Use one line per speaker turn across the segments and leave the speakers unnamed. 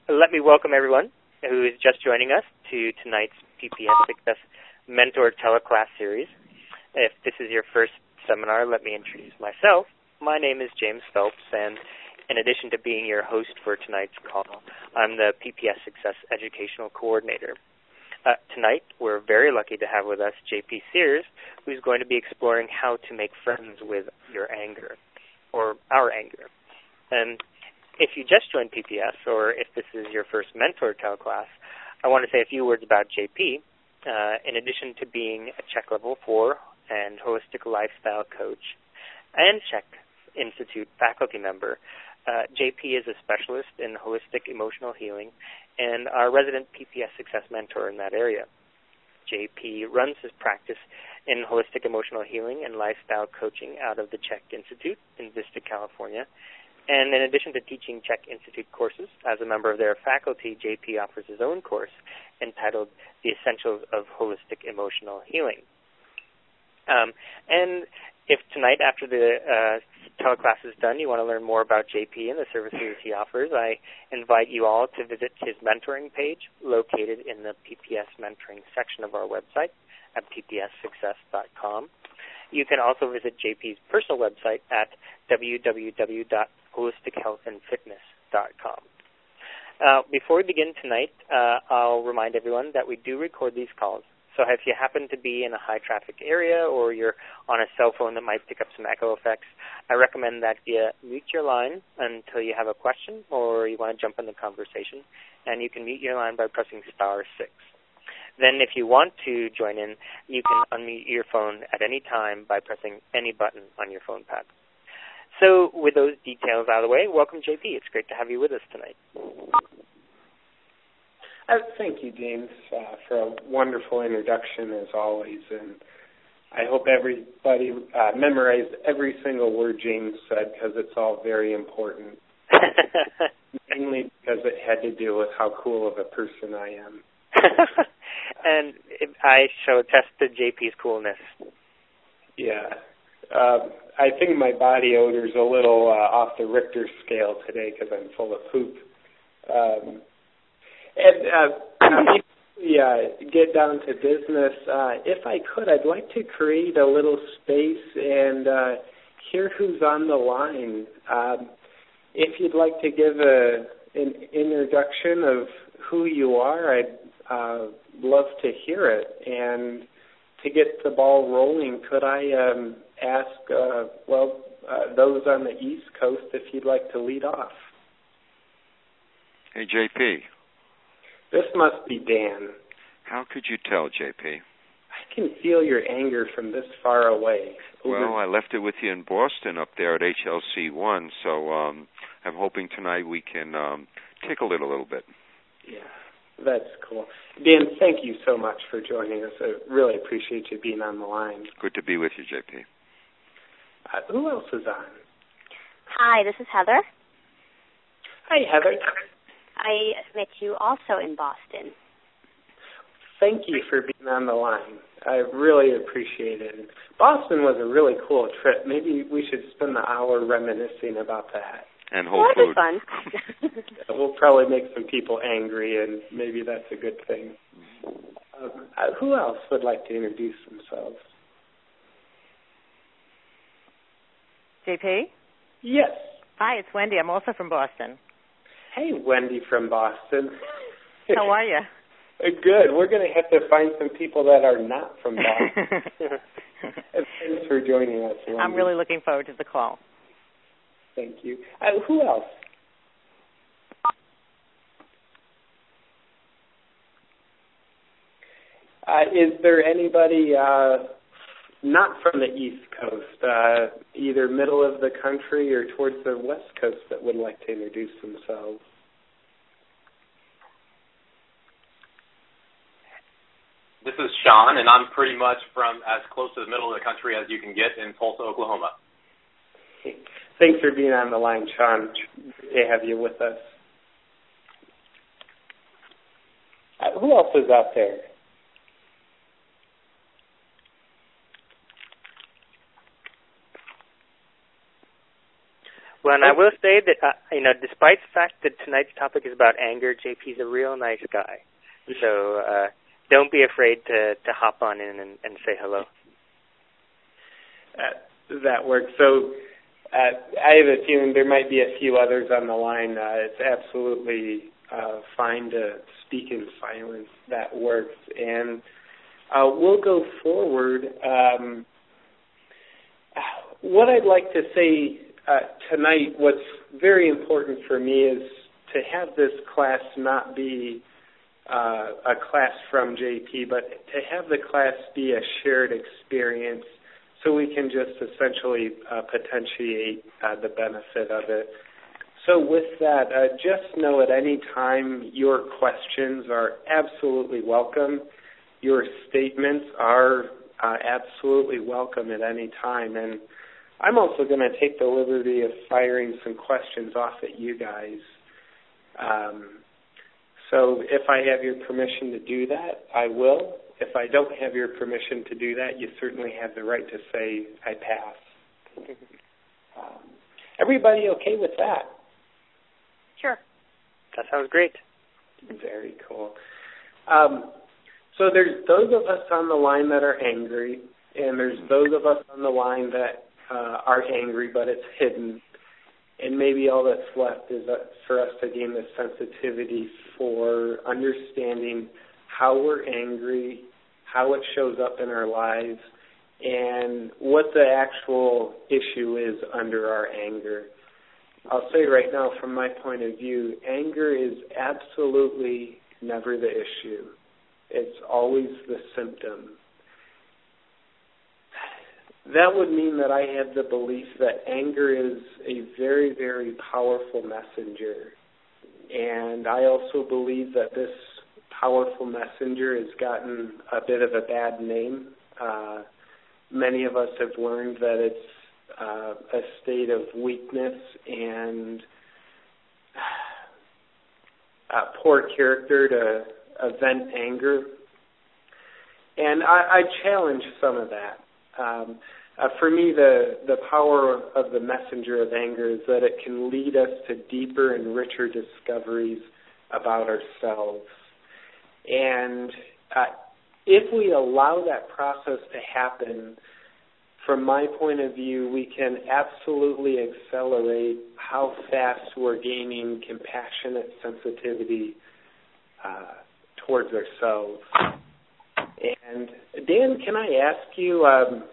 Let me welcome everyone who is just joining us to tonight's PPS Success Mentor Teleclass series. If this is your first seminar, let me introduce myself. My name is James Phelps, and in addition to being your host for tonight's call, I'm the PPS Success Educational Coordinator. Tonight, we're very lucky to have with us J.P. Sears, who's going to be exploring how to make friends with your anger, or our anger. And if you just joined PPS, or if this is your first mentor teleclass, I want to say a few words about JP. In addition to being a CHEK Level 4 and Holistic Lifestyle Coach and CHEK Institute faculty member, JP is a specialist in holistic emotional healing and our resident PPS Success Mentor in that area. JP runs his practice in holistic emotional healing and lifestyle coaching out of the CHEK Institute in Vista, California. And in addition to teaching CHEK Institute courses, as a member of their faculty, JP offers his own course entitled The Essentials of Holistic Emotional Healing. And if tonight, after the teleclass is done, you want to learn more about JP and the services he offers, I invite you all to visit his mentoring page located in the PPS mentoring section of our website at ppssuccess.com. You can also visit JP's personal website at www.holistichealthandfitness.com. Before we begin tonight, I'll remind everyone that we do record these calls. So if you happen to be in a high-traffic area or you're on a cell phone that might pick up some echo effects, I recommend that you mute your line until you have a question or you want to jump in the conversation, and you can mute your line by pressing *6. Then if you want to join in, you can unmute your phone at any time by pressing any button on your phone pad. So with those details out of the way, welcome, JP. It's great to have you with us tonight.
Thank you, James, for a wonderful introduction, as always. And I hope everybody memorized every single word James said, because it's all very important, mainly because it had to do with how cool of a person I am.
And I shall attest to JP's coolness.
Yeah. I think my body odor is a little off the Richter scale today because I'm full of poop. Get down to business. If I could, I'd like to create a little space and hear who's on the line. If you'd like to give an introduction of who you are, I'd love to hear it. And to get the ball rolling, could I ask, those on the East Coast if you'd like to lead off?
Hey, JP.
This must be Dan.
How could you tell, JP?
I can feel your anger from this far away.
Well, I left it with you in Boston up there at HLC1, so I'm hoping tonight we can tickle it a little bit.
Yeah, that's cool. Dan, thank you so much for joining us. I really appreciate you being on the line.
Good to be with you, JP.
Who else is on?
Hi, this is Heather.
Hi, Heather.
I met you also in Boston.
Thank you for being on the line. I really appreciate it. Boston was a really cool trip. Maybe we should spend the hour reminiscing about that.
And whole food.
Fun.
We'll probably make some people angry, and maybe that's a good thing. Who else would like to introduce themselves?
JP?
Yes.
Hi, it's Wendy. I'm also from Boston.
Hey, Wendy from Boston.
How are you?
Good. We're going to have to find some people that are not from Boston. Thanks for joining us, Wendy.
I'm really looking forward to the call.
Thank you. Who else? Is there anybody not from the East Coast, either middle of the country or towards the West Coast, that would like to introduce themselves?
This is Sean, and I'm pretty much from as close to the middle of the country as you can get in Tulsa, Oklahoma.
Thanks for being on the line, Sean. Good to have you with us. Who else is out there?
Well, and I will say that, despite the fact that tonight's topic is about anger, JP's a real nice guy. So don't be afraid to hop on in and say hello.
That works. So I have a feeling there might be a few others on the line. It's absolutely fine to speak in silence. That works. And we'll go forward. What I'd like to say tonight, what's very important for me is to have this class not be a class from JP, but to have the class be a shared experience so we can just essentially potentiate the benefit of it. So with that, just know at any time your questions are absolutely welcome. Your statements are absolutely welcome at any time. And I'm also going to take the liberty of firing some questions off at you guys. So if I have your permission to do that, I will. If I don't have your permission to do that, you certainly have the right to say, I pass. Everybody okay with that?
Sure.
That sounds great.
Very cool. So there's those of us on the line that are angry, and there's those of us on the line that are angry, but it's hidden. And maybe all that's left is for us to gain the sensitivity for understanding how we're angry, how it shows up in our lives, and what the actual issue is under our anger. I'll say right now, from my point of view, anger is absolutely never the issue. It's always the symptom. That would mean that I have the belief that anger is a very, very powerful messenger. And I also believe that this powerful messenger has gotten a bit of a bad name. Many of us have learned that it's a state of weakness and poor character to vent anger. And I challenge some of that. For me, the power of the messenger of anger is that it can lead us to deeper and richer discoveries about ourselves. And if we allow that process to happen, from my point of view, we can absolutely accelerate how fast we're gaining compassionate sensitivity towards ourselves. And Dan, can I ask you,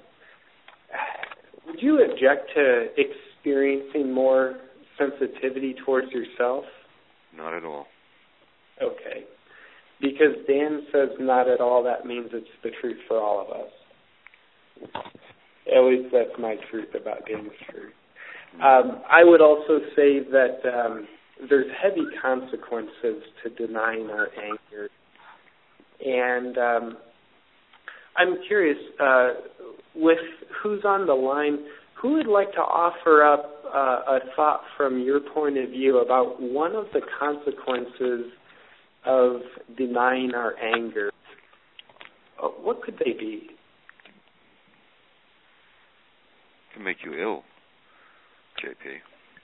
would you object to experiencing more sensitivity towards yourself?
Not at all.
Okay. Because Dan says not at all, that means it's the truth for all of us. At least that's my truth about Dan's truth. I would also say that there's heavy consequences to denying our anger. And I'm curious, with who's on the line, who would like to offer up a thought from your point of view about one of the consequences of denying our anger? What could they be?
It can make you ill, JP.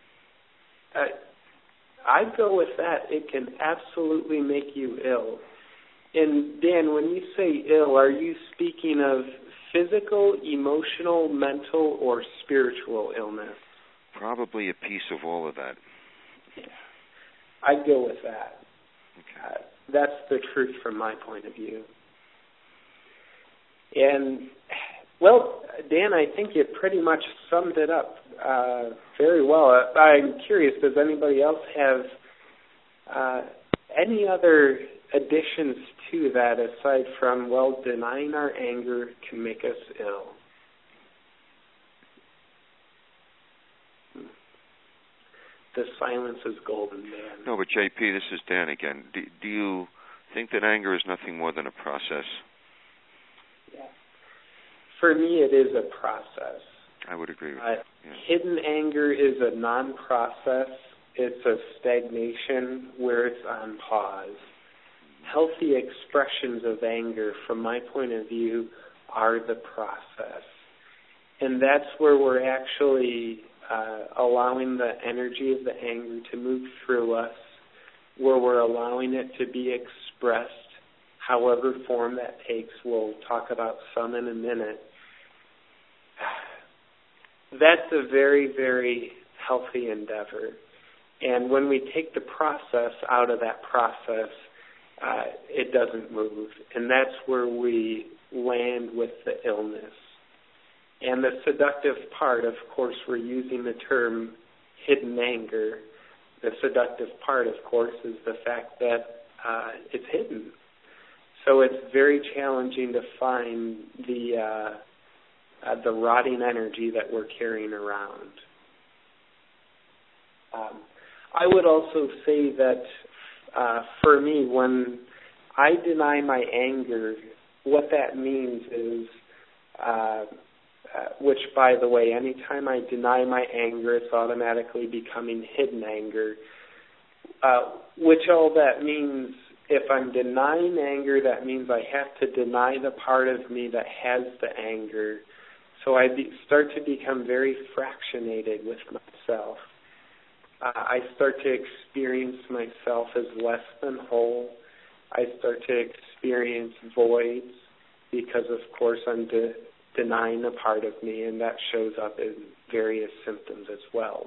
I'd go with that. It can absolutely make you ill. And Dan, when you say ill, are you speaking of physical, emotional, mental, or spiritual illness?
Probably a piece of all of that.
Yeah. I'd go with that.
Okay.
That's the truth from my point of view. And, well, Dan, I think you pretty much summed it up very well. I'm curious, does anybody else have any other additions to that aside from, well, denying our anger can make us ill? The silence is golden, Dan.
No, but JP, this is Dan again. Do you think that anger is nothing more than a process?
Yeah. For me, it is a process.
I would agree with
that.
Yeah.
Hidden anger is a non-process. It's a stagnation where it's on pause. Healthy expressions of anger, from my point of view, are the process. And that's where we're actually allowing the energy of the anger to move through us, where we're allowing it to be expressed, however form that takes. We'll talk about some in a minute. That's a very, very healthy endeavor. And when we take the process out of that process, it doesn't move. And that's where we land with the illness. And the seductive part, of course, we're using the term hidden anger. The seductive part, of course, is the fact that it's hidden. So it's very challenging to find the rotting energy that we're carrying around. I would also say that for me, when I deny my anger, what that means is, which, by the way, anytime I deny my anger, it's automatically becoming hidden anger, which all that means, if I'm denying anger, that means I have to deny the part of me that has the anger. So I start to become very fractionated with myself. I start to experience myself as less than whole. I start to experience voids because, of course, I'm denying a part of me, and that shows up in various symptoms as well.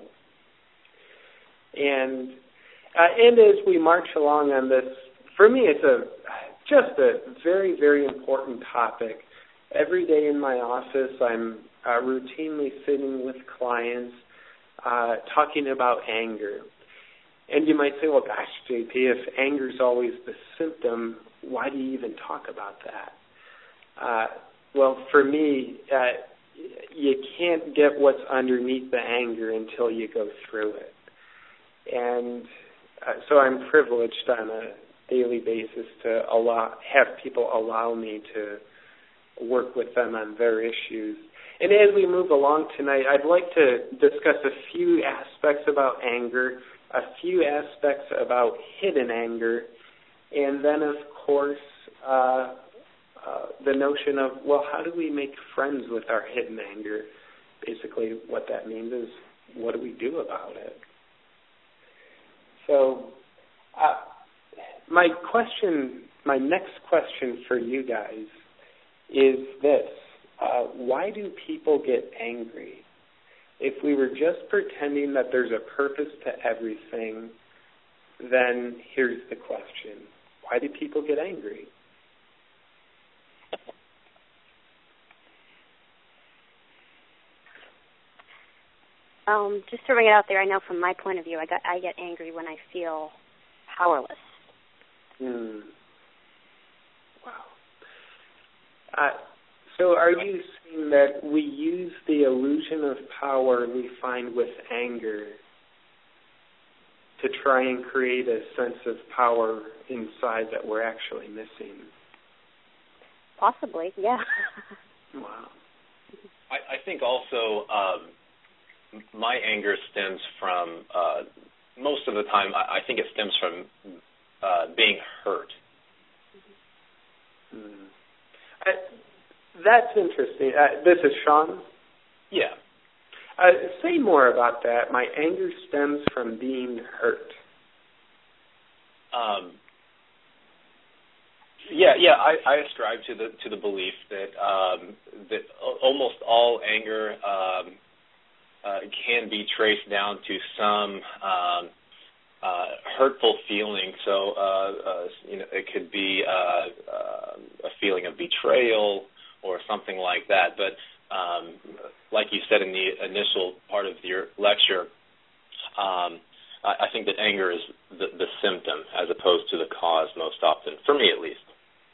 And as we march along on this, for me, it's just a very, very important topic. Every day in my office, I'm routinely sitting with clients talking about anger. And you might say, well, gosh, JP, if anger's always the symptom, why do you even talk about that? Well, for me, you can't get what's underneath the anger until you go through it. And so I'm privileged on a daily basis to have people allow me to work with them on their issues. And as we move along tonight, I'd like to discuss a few aspects about anger, a few aspects about hidden anger, and then, of course, the notion of, well, how do we make friends with our hidden anger? Basically, what that means is, what do we do about it? So, my next question for you guys is this. Why do people get angry? If we were just pretending that there's a purpose to everything, then here's the question. Why do people get angry?
Just to bring it out there, I know from my point of view, I get angry when I feel powerless.
Wow. So are you saying that we use the illusion of power we find with anger to try and create a sense of power inside that we're actually missing?
Possibly, yeah.
Wow.
I think also my anger stems from, most of the time, I think it stems from being hurt.
That's interesting. This is Sean?
Yeah.
Say more about that. My anger stems from being hurt.
I ascribe to the belief that that almost all anger can be traced down to some hurtful feeling. So it could be a feeling of betrayal or something like that. But like you said in the initial part of your lecture, I think that anger is the symptom as opposed to the cause most often, for me at least.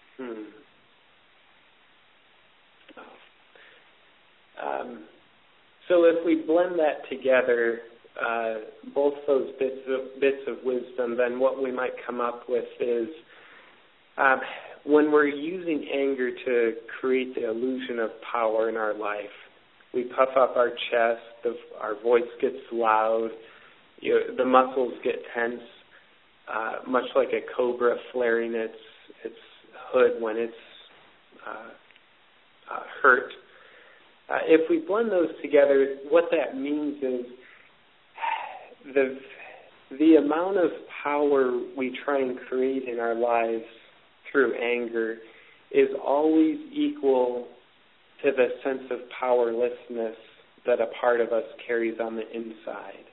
So if we blend that together, both those bits of wisdom, then what we might come up with is when we're using anger to create the illusion of power in our life, we puff up our chest, our voice gets loud, the muscles get tense, much like a cobra flaring its hood when it's hurt. If we blend those together, what that means is the amount of power we try and create in our lives through anger is always equal to the sense of powerlessness that a part of us carries on the inside.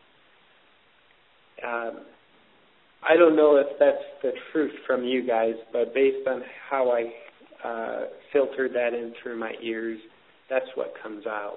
I don't know if that's the truth from you guys, but based on how I filtered that in through my ears, that's what comes out.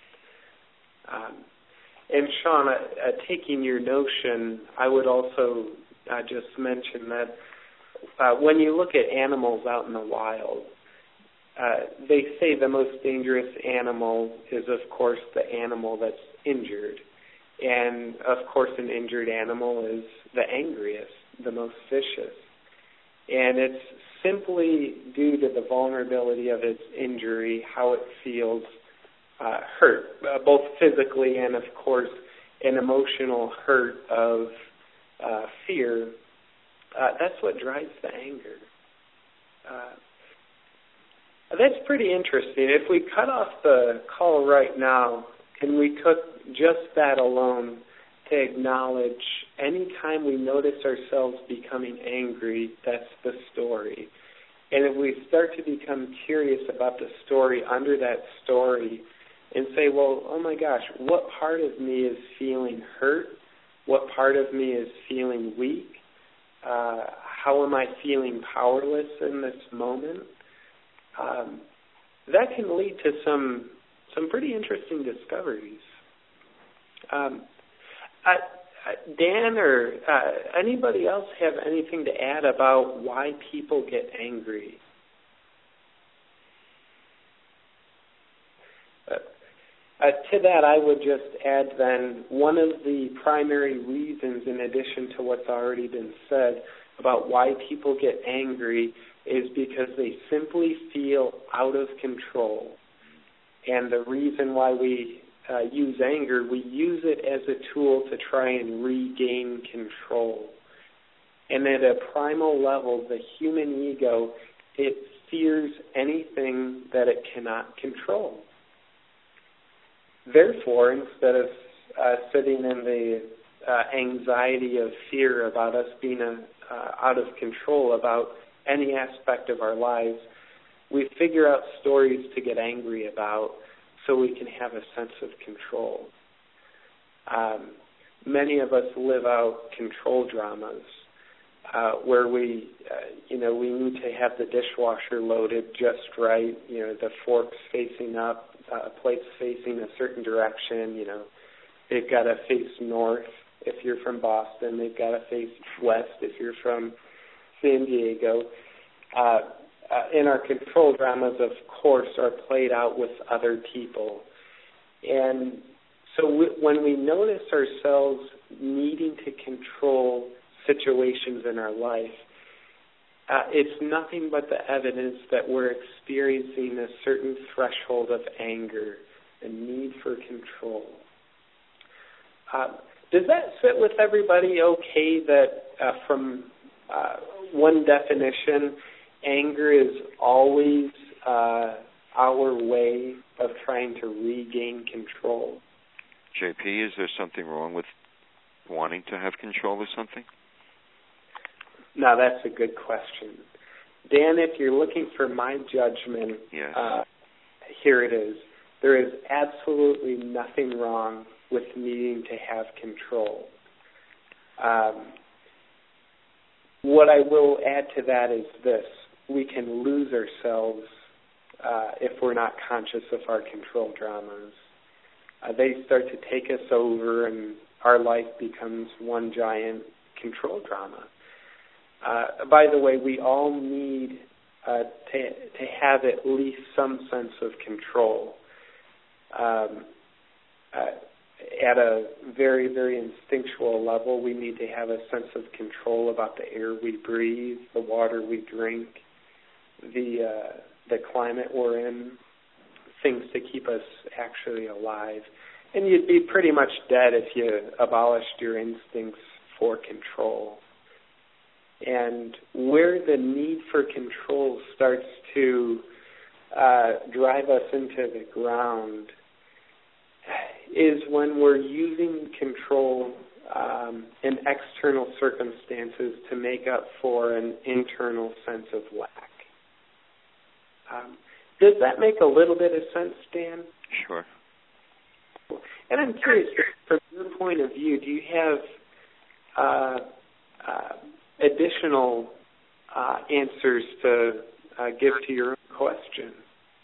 And Sean, taking your notion, I would also just mention that when you look at animals out in the wild, they say the most dangerous animal is, of course, the animal that's injured. And, of course, an injured animal is the angriest, the most vicious. And it's simply due to the vulnerability of its injury, how it feels hurt, both physically and, of course, an emotional hurt of fear. That's what drives the anger. That's pretty interesting. If we cut off the call right now, and we took just that alone to acknowledge any time we notice ourselves becoming angry, that's the story. And if we start to become curious about the story under that story and say, well, oh my gosh, what part of me is feeling hurt? What part of me is feeling weak? How am I feeling powerless in this moment? That can lead to some pretty interesting discoveries. Dan or anybody else have anything to add about why people get angry? To that, I would just add then one of the primary reasons, in addition to what's already been said, about why people get angry is because they simply feel out of control. And the reason why we use anger, we use it as a tool to try and regain control. And at a primal level, the human ego, it fears anything that it cannot control. Therefore, instead of sitting in the anxiety of fear about us being out of control about any aspect of our lives, we figure out stories to get angry about so we can have a sense of control. Many of us live out control dramas where we need to have the dishwasher loaded just right, the forks facing up, plates facing a certain direction, they've got to face north if you're from Boston, they've got to face west if you're from San Diego. And our control dramas, of course, are played out with other people. And so when we notice ourselves needing to control situations in our life, it's nothing but the evidence that we're experiencing a certain threshold of anger, a need for control. Does that sit with everybody okay that from one definition, anger is always our way of trying to regain control?
JP, is there something wrong with wanting to have control of something?
Now, that's a good question. Dan, if you're looking for my judgment,
yes.
Here it is. There is absolutely nothing wrong with needing to have control. What I will add to that is this. We can lose ourselves if we're not conscious of our control dramas. They start to take us over and our life becomes one giant control drama. By the way, we all need to have at least some sense of control. At a very, very instinctual level, we need to have a sense of control about the air we breathe, the water we drink, the climate we're in, things to keep us actually alive. And you'd be pretty much dead if you abolished your instincts for control. And where the need for control starts to drive us into the ground is when we're using control and external circumstances to make up for an internal sense of lack. Does that make a little bit of sense, Dan?
Sure.
And I'm curious, from your point of view, do you have additional answers to give to your own question?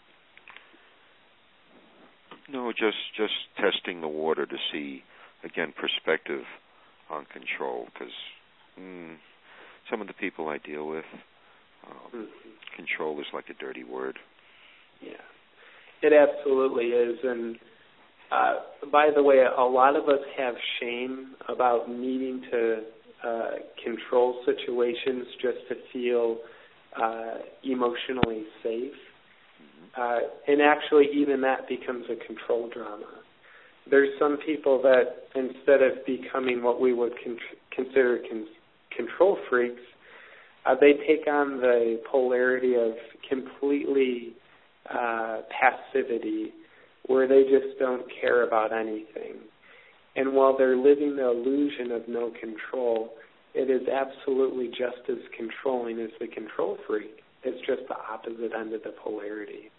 No, just testing the water to see, again, perspective on control, because some of the people I deal with, control is like a dirty word.
Yeah, it absolutely is. And by the way, a lot of us have shame about needing to control situations just to feel emotionally safe. And actually, even that becomes a control drama. There's some people that, instead of becoming what we would consider control freaks, they take on the polarity of completely passivity, where they just don't care about anything. And while they're living the illusion of no control, it is absolutely just as controlling as the control freak. It's just the opposite end of the polarity.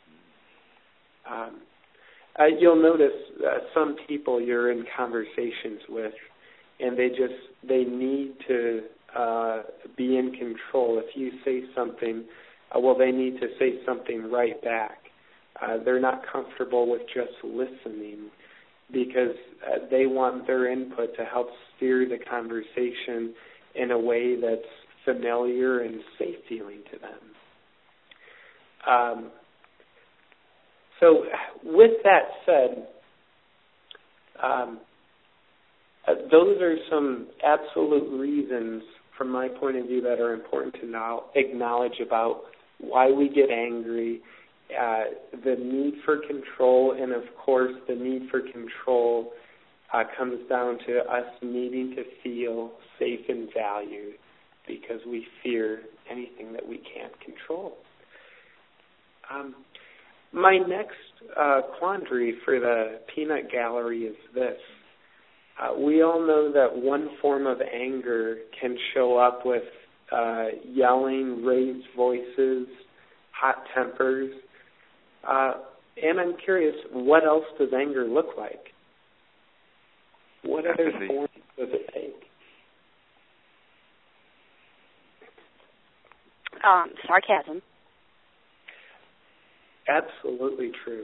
You'll notice some people you're in conversations with, and they need to be in control. If you say something, they need to say something right back. They're not comfortable with just listening because they want their input to help steer the conversation in a way that's familiar and safe-feeling to them. So with that said, those are some absolute reasons, from my point of view, that are important to now acknowledge about why we get angry, the need for control, and of course the need for control comes down to us needing to feel safe and valued because we fear anything that we can't control. My next quandary for the peanut gallery is this. We all know that one form of anger can show up with yelling, raised voices, hot tempers. And I'm curious, what else does anger look like? What other forms does it take?
Sarcasm.
Absolutely true.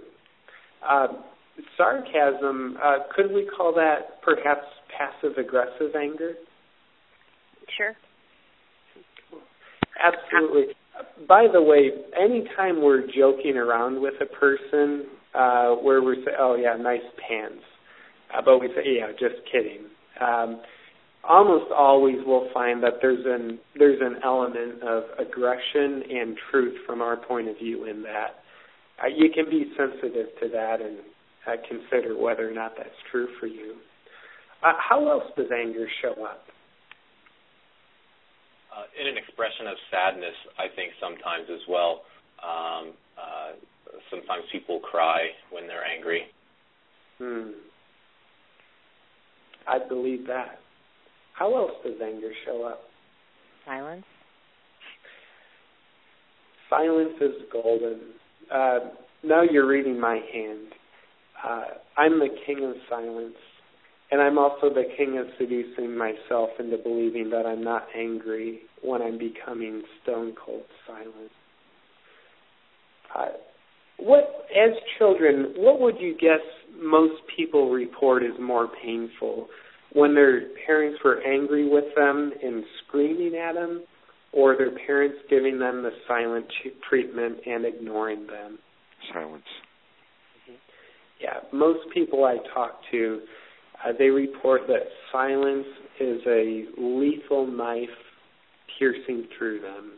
Sarcasm, could we call that perhaps passive-aggressive anger?
Sure.
Absolutely. By the way, anytime we're joking around with a person where we say, oh, yeah, nice pants, but we say, yeah, just kidding, almost always we'll find that there's an element of aggression and truth from our point of view in that. You can be sensitive to that and consider whether or not that's true for you. How else does anger show up?
In an expression of sadness, I think sometimes as well. Sometimes people cry when they're angry.
I believe that. How else does anger show up?
Silence.
Silence is golden. Now you're reading my hand. I'm the king of silence, and I'm also the king of seducing myself into believing that I'm not angry when I'm becoming stone cold silent. As children, what would you guess most people report is more painful? When their parents were angry with them and screaming at them, or their parents giving them the silent treatment and ignoring them?
Silence.
Yeah, most people I talk to, they report that silence is a lethal knife piercing through them.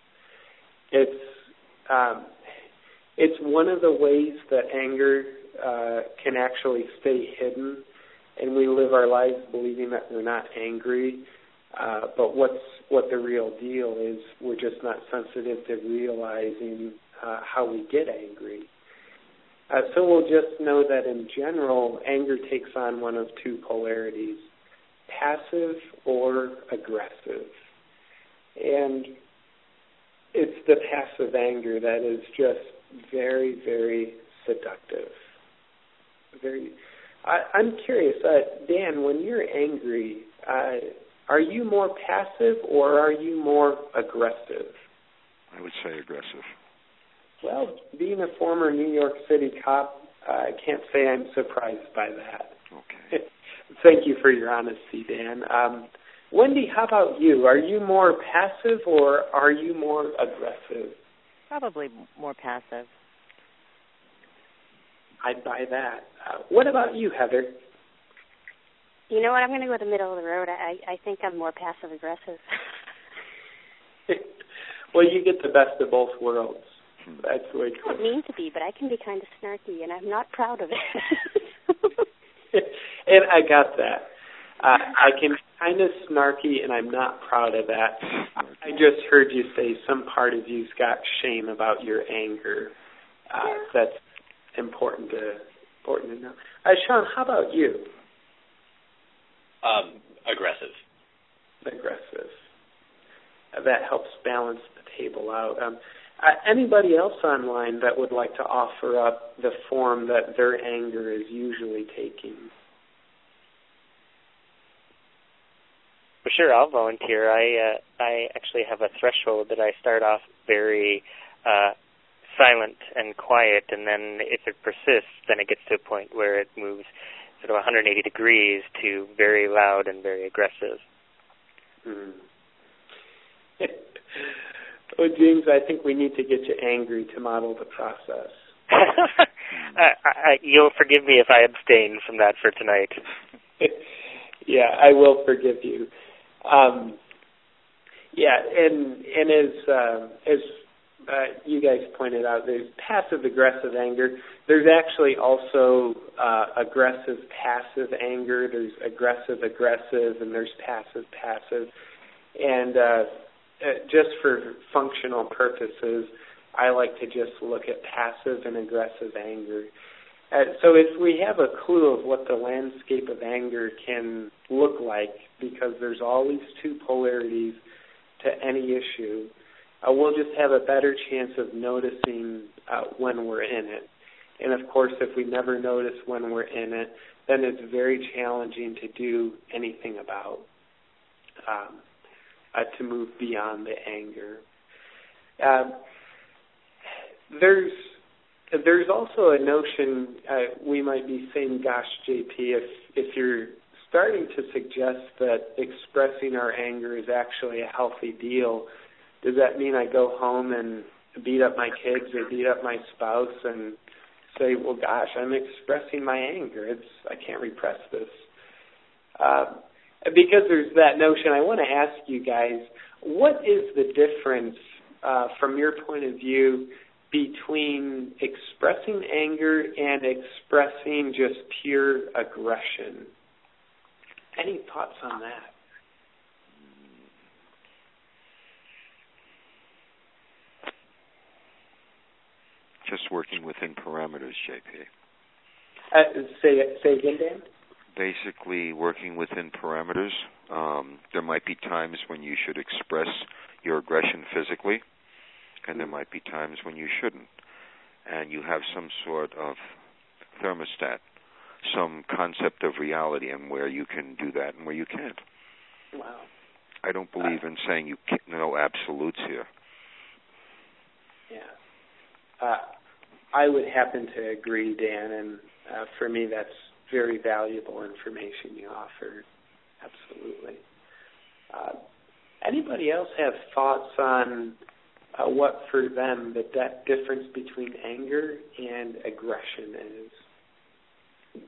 It's one of the ways that anger can actually stay hidden, and we live our lives believing that we're not angry. But what the real deal is, we're just not sensitive to realizing how we get angry. So we'll just know that in general, anger takes on one of two polarities. passive or aggressive. And it's the passive anger that is just very, very seductive. I'm curious, Dan, when you're angry, are you more passive or are you more aggressive?
I would say aggressive.
Well, being a former New York City cop, I can't say I'm surprised by that.
Okay.
Thank you for your honesty, Dan. Wendy, how about you? Are you more passive or are you more aggressive?
Probably more passive.
I'd buy that. What about you, Heather?
You know what? I'm going to go with the middle of the road. I think I'm more passive-aggressive.
Well, you get the best of both worlds. That's the way it goes.
I don't mean to be, but I can be kind of snarky, and I'm not proud of it.
And I got that. I can be kind of snarky, and I'm not proud of that. I just heard you say some part of you's got shame about your anger. That's important to know. Sean, how about you?
Aggressive.
Aggressive. That helps balance the table out. Anybody else online that would like to offer up the form that their anger is usually taking?
For sure, I'll volunteer. I actually have a threshold that I start off very silent and quiet, and then if it persists, then it gets to a point where it moves sort of 180 degrees to very loud and very aggressive.
Well, James, I think we need to get you angry to model the process.
You'll forgive me if I abstain from that for tonight.
Yeah, I will forgive you. And as you guys pointed out, there's passive-aggressive anger. There's actually also aggressive-passive anger. There's aggressive-aggressive, and there's passive-passive. And just for functional purposes, I like to just look at passive and aggressive anger. So if we have a clue of what the landscape of anger can look like, because there's always two polarities to any issue, we'll just have a better chance of noticing when we're in it. And, of course, if we never notice when we're in it, then it's very challenging to do anything about, to move beyond the anger. There's also a notion, we might be saying, gosh, JP, if you're starting to suggest that expressing our anger is actually a healthy deal, does that mean I go home and beat up my kids or beat up my spouse and say, well, gosh, I'm expressing my anger. I can't repress this. Because there's that notion, I want to ask you guys, what is the difference, from your point of view, between expressing anger and expressing just pure aggression? Any thoughts on that?
Just working within parameters, JP.
Say again, Dan?
Basically, working within parameters. There might be times when you should express your aggression physically, and there might be times when you shouldn't. And you have some sort of thermostat, some concept of reality and where you can do that and where you can't.
Wow.
I don't believe in saying you can't, no absolutes here.
Yeah. I would happen to agree, Dan, and for me that's very valuable information you offered. Absolutely. Anybody else have thoughts on what for them that difference between anger and aggression is?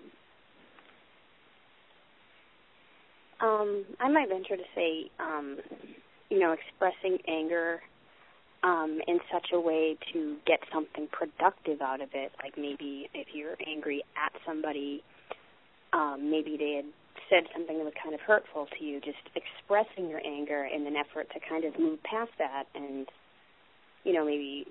I might venture to say, expressing anger in such a way to get something productive out of it. Like maybe if you're angry at somebody, maybe they had said something that was kind of hurtful to you, just expressing your anger in an effort to kind of move past that and, maybe,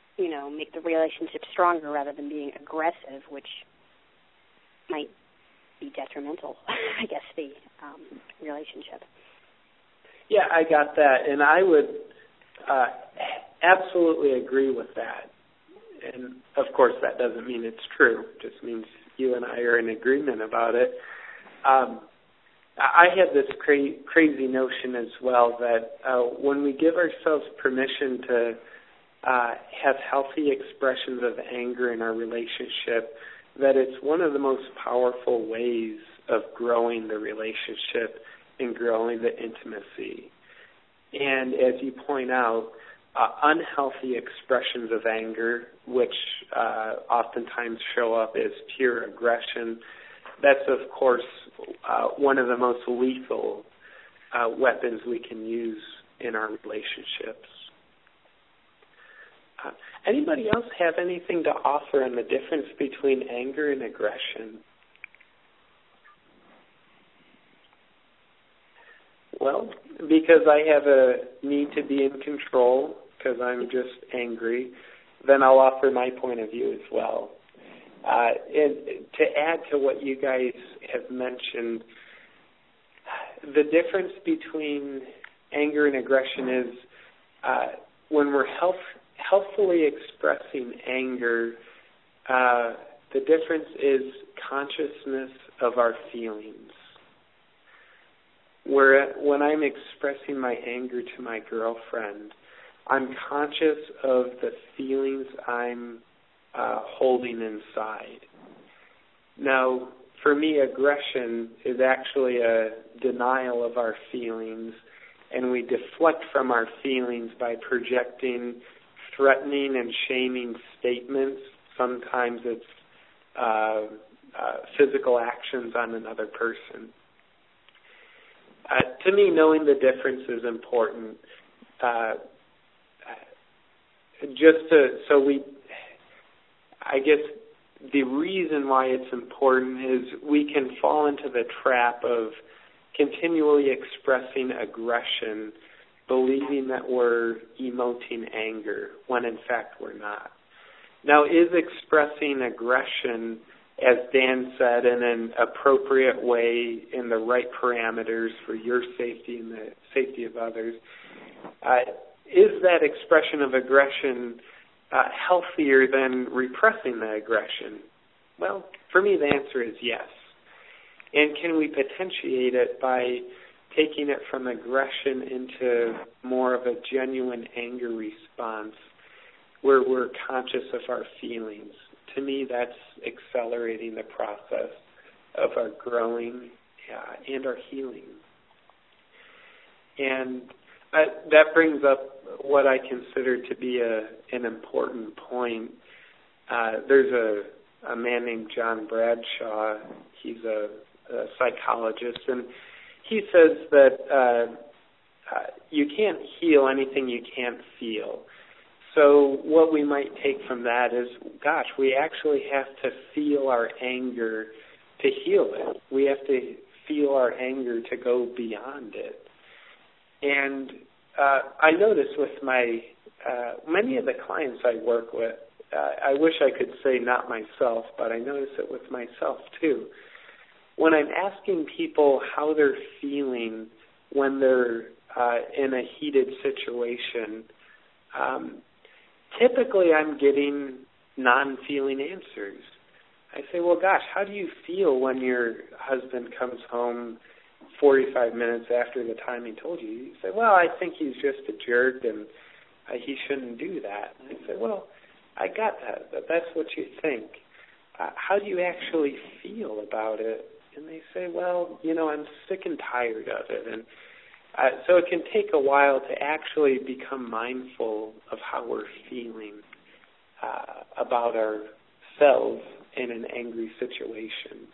make the relationship stronger rather than being aggressive, which might be detrimental, I guess, the relationship.
Yeah, I got that, and I would absolutely agree with that. And, of course, that doesn't mean it's true. It just means you and I are in agreement about it. I have this crazy notion as well that when we give ourselves permission to have healthy expressions of anger in our relationship, that it's one of the most powerful ways of growing the relationship and growing the intimacy. And as you point out, unhealthy expressions of anger, which oftentimes show up as pure aggression, that's, of course, one of the most lethal weapons we can use in our relationships. Anybody else have anything to offer on the difference between anger and aggression? Well, because I have a need to be in control, because I'm just angry, then I'll offer my point of view as well. And to add to what you guys have mentioned, the difference between anger and aggression is when we're healthfully expressing anger, the difference is consciousness of our feelings. When I'm expressing my anger to my girlfriend, I'm conscious of the feelings I'm holding inside. Now, for me, aggression is actually a denial of our feelings, and we deflect from our feelings by projecting threatening and shaming statements. Sometimes it's physical actions on another person. To me, knowing the difference is important. I guess the reason why it's important is we can fall into the trap of continually expressing aggression, believing that we're emoting anger, when in fact we're not. Now, is expressing aggression, as Dan said, in an appropriate way, in the right parameters for your safety and the safety of others, is that expression of aggression healthier than repressing the aggression? Well, for me, the answer is yes. And can we potentiate it by taking it from aggression into more of a genuine anger response where we're conscious of our feelings? To me, that's accelerating the process of our growing and our healing. And that brings up what I consider to be an important point. There's a man named John Bradshaw. He's a psychologist, and he says that you can't heal anything you can't feel. So what we might take from that is, gosh, we actually have to feel our anger to heal it. We have to feel our anger to go beyond it. And I notice with my many of the clients I work with, I wish I could say not myself, but I notice it with myself too. When I'm asking people how they're feeling when they're in a heated situation, typically I'm getting non-feeling answers. I say, well, gosh, how do you feel when your husband comes home 45 minutes after the time he told you? You say, well, I think he's just a jerk and he shouldn't do that. And I say, well, I got that, but that's what you think. How do you actually feel about it? And they say, well, I'm sick and tired of it. And so it can take a while to actually become mindful of how we're feeling about ourselves in an angry situation.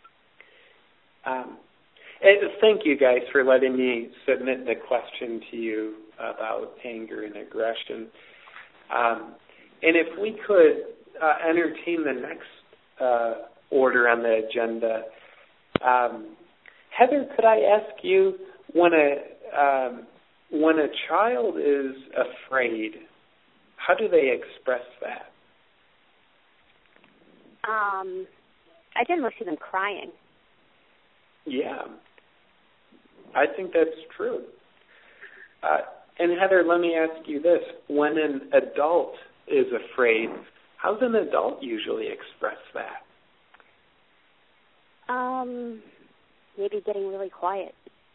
Thank you guys for letting me submit the question to you about anger and aggression. And if we could entertain the next order on the agenda, Heather, could I ask you, when a child is afraid, how do they express that?
I generally see them crying.
Yeah, I think that's true. And Heather, let me ask you this. When an adult is afraid, how does an adult usually express that?
Maybe getting really quiet.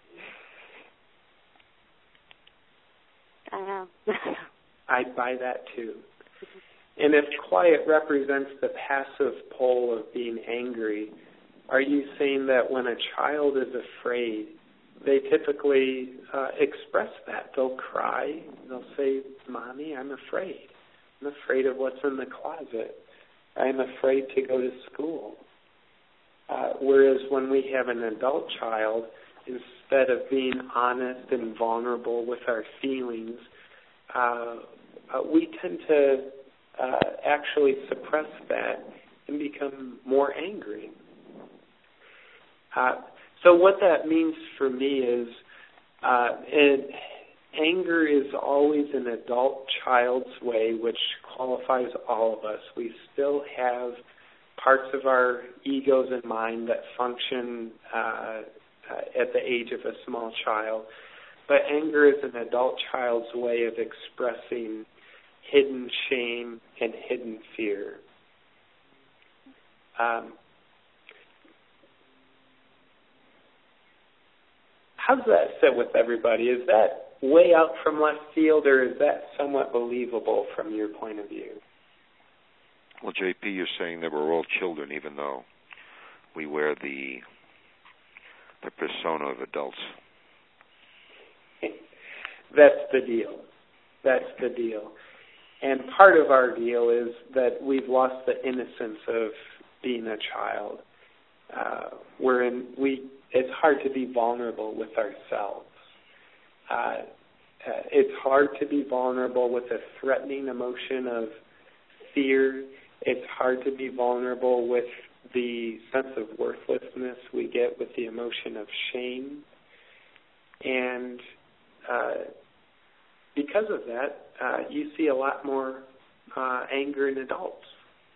I don't know.
I'd buy that too. And if quiet represents the passive pole of being angry, are you saying that when a child is afraid, they typically express that? They'll cry. They'll say, "Mommy, I'm afraid. I'm afraid of what's in the closet. I'm afraid to go to school." Whereas when we have an adult child, instead of being honest and vulnerable with our feelings, we tend to actually suppress that and become more angry. So what that means for me is anger is always an adult child's way, which qualifies all of us. We still have parts of our egos and mind that function at the age of a small child. But anger is an adult child's way of expressing hidden shame and hidden fear. How does that sit with everybody? Is that way out from left field, or is that somewhat believable from your point of view?
Well, JP, you're saying that we're all children, even though we wear the persona of adults.
That's the deal. That's the deal. And part of our deal is that we've lost the innocence of being a child. It's hard to be vulnerable with ourselves. It's hard to be vulnerable with a threatening emotion of fear. It's hard to be vulnerable with the sense of worthlessness we get with the emotion of shame. And because of that, you see a lot more anger in adults.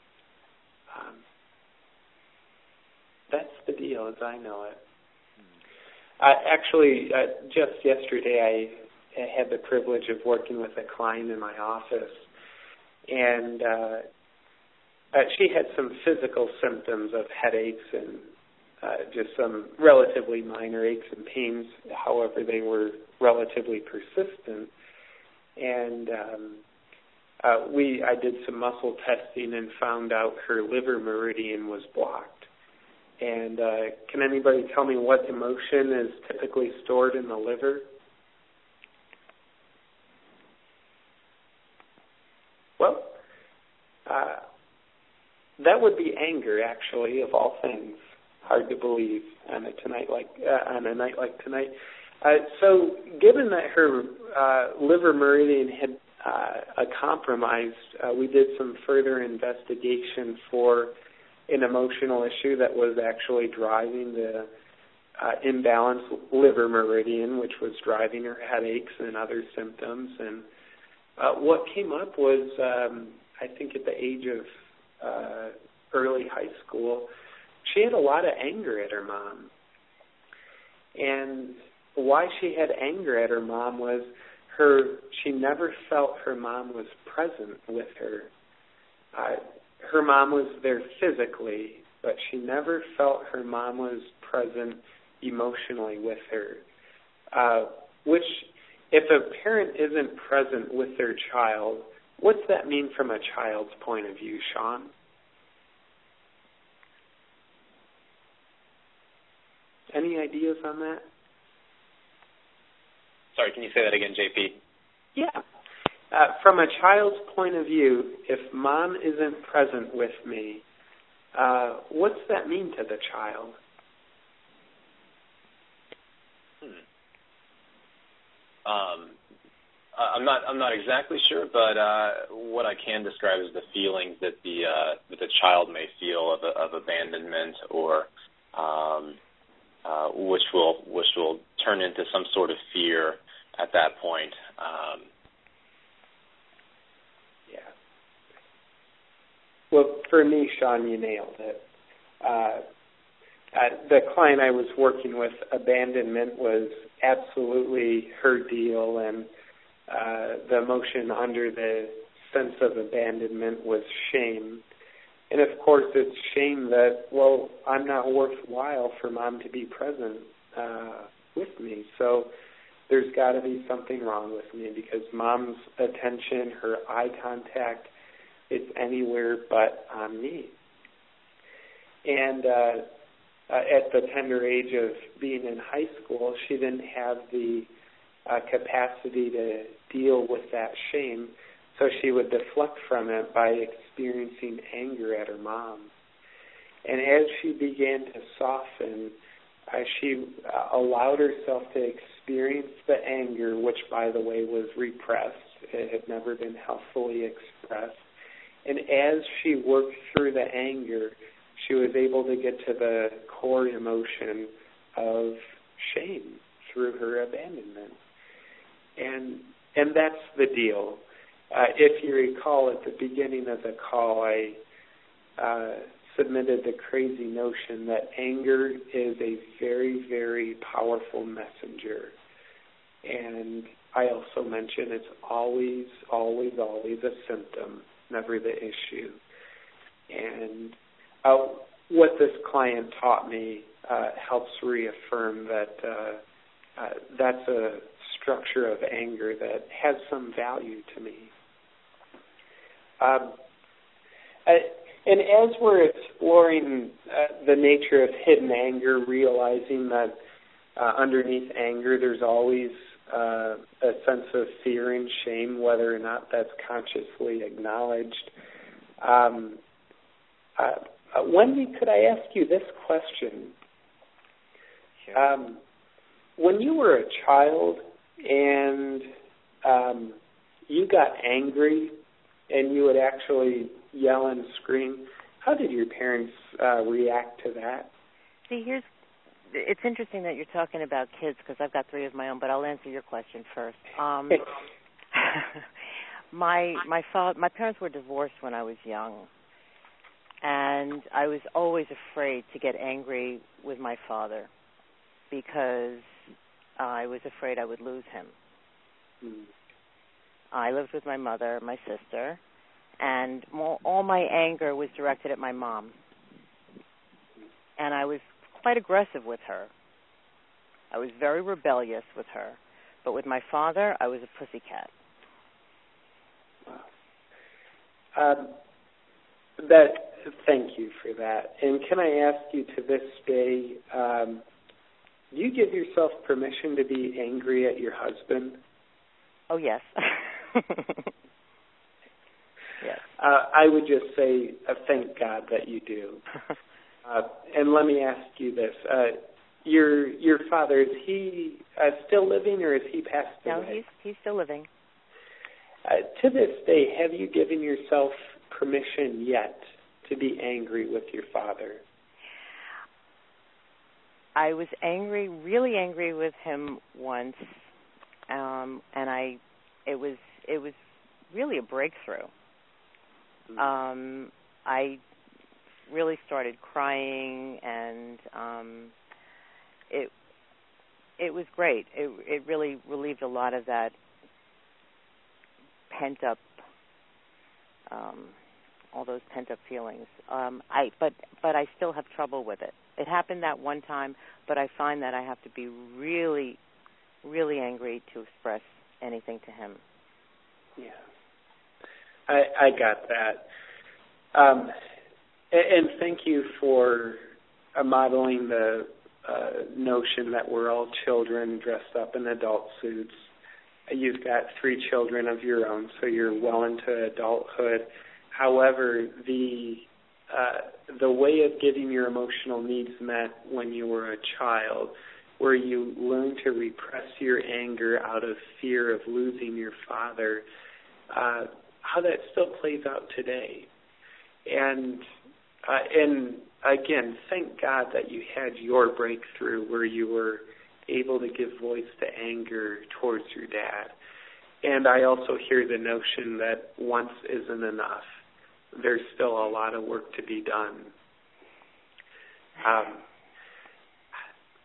That's the deal as I know it. Actually, just yesterday I had the privilege of working with a client in my office, and she had some physical symptoms of headaches and just some relatively minor aches and pains. However, they were relatively persistent. And I did some muscle testing and found out her liver meridian was blocked. And can anybody tell me what emotion is typically stored in the liver? Well, that would be anger, actually, of all things. Hard to believe on a night like tonight. So, given that her liver meridian had compromised, we did some further investigation for an emotional issue that was actually driving the imbalanced liver meridian, which was driving her headaches and other symptoms. And what came up was, I think at the age of early high school, she had a lot of anger at her mom. And why she had anger at her mom was she never felt her mom was present with her. Her mom was there physically, but she never felt her mom was present emotionally with her. Which, if a parent isn't present with their child, what's that mean from a child's point of view, Sean? Any ideas on that?
Sorry, can you say that again, JP?
Yeah. From a child's point of view, if mom isn't present with me, what's that mean to the child?
I'm not exactly sure, but what I can describe is the feelings that the child may feel of abandonment, or which will turn into some sort of fear at that point.
Yeah. Well, for me, Sean, you nailed it. the client I was working with, abandonment was absolutely her deal, and the emotion under the sense of abandonment was shame. And of course, it's shame that, well, I'm not worthwhile for Mom to be present with me. So there's got to be something wrong with me because Mom's attention, her eye contact, it's anywhere but on me. And at the tender age of being in high school, she didn't have the capacity to deal with that shame, so she would deflect from it by experiencing anger at her mom. And as she began to soften, she allowed herself to experience the anger, which, by the way, was repressed. It had never been healthfully expressed. And as she worked through the anger, she was able to get to the core emotion of shame through her abandonment. And that's the deal. If you recall, at the beginning of the call, I submitted the crazy notion that anger is a very, very powerful messenger. And I also mentioned it's always, always, always a symptom, never the issue. And what this client taught me helps reaffirm that that's a structure of anger that has some value to me. And as we're exploring the nature of hidden anger, realizing that underneath anger there's always a sense of fear and shame, whether or not that's consciously acknowledged. Wendy, could I ask you this question?
Sure.
When you were a child and you got angry and you would actually yell and scream, how did your parents react to that?
See, it's interesting that you're talking about kids because I've got 3 of my own, but I'll answer your question first. My parents were divorced when I was young, and I was always afraid to get angry with my father because I was afraid I would lose him.
Mm.
I lived with my mother, my sister, and all my anger was directed at my mom. And I was quite aggressive with her. I was very rebellious with her. But with my father, I was a pussycat.
Wow. Thank you for that. And can I ask you to this day, do you give yourself permission to be angry at your husband?
Oh, yes. Yes.
I would just say thank God that you do. And let me ask you this. Your father, is he still living or is he passed away?
No, he's still living.
To this day, have you given yourself permission yet to be angry with your father?
I was angry, really angry with him once, and it was really a breakthrough. I really started crying, and it was great. It really relieved a lot of that pent up, all those pent up feelings. But I still have trouble with it. It happened that one time, but I find that I have to be really, really angry to express anything to him.
Yeah, I got that. And thank you for modeling the notion that we're all children dressed up in adult suits. You've got 3 children of your own, so you're well into adulthood. However, the way of getting your emotional needs met when you were a child, where you learn to repress your anger out of fear of losing your father, how that still plays out today. And again, thank God that you had your breakthrough where you were able to give voice to anger towards your dad. And I also hear the notion that once isn't enough. There's still a lot of work to be done.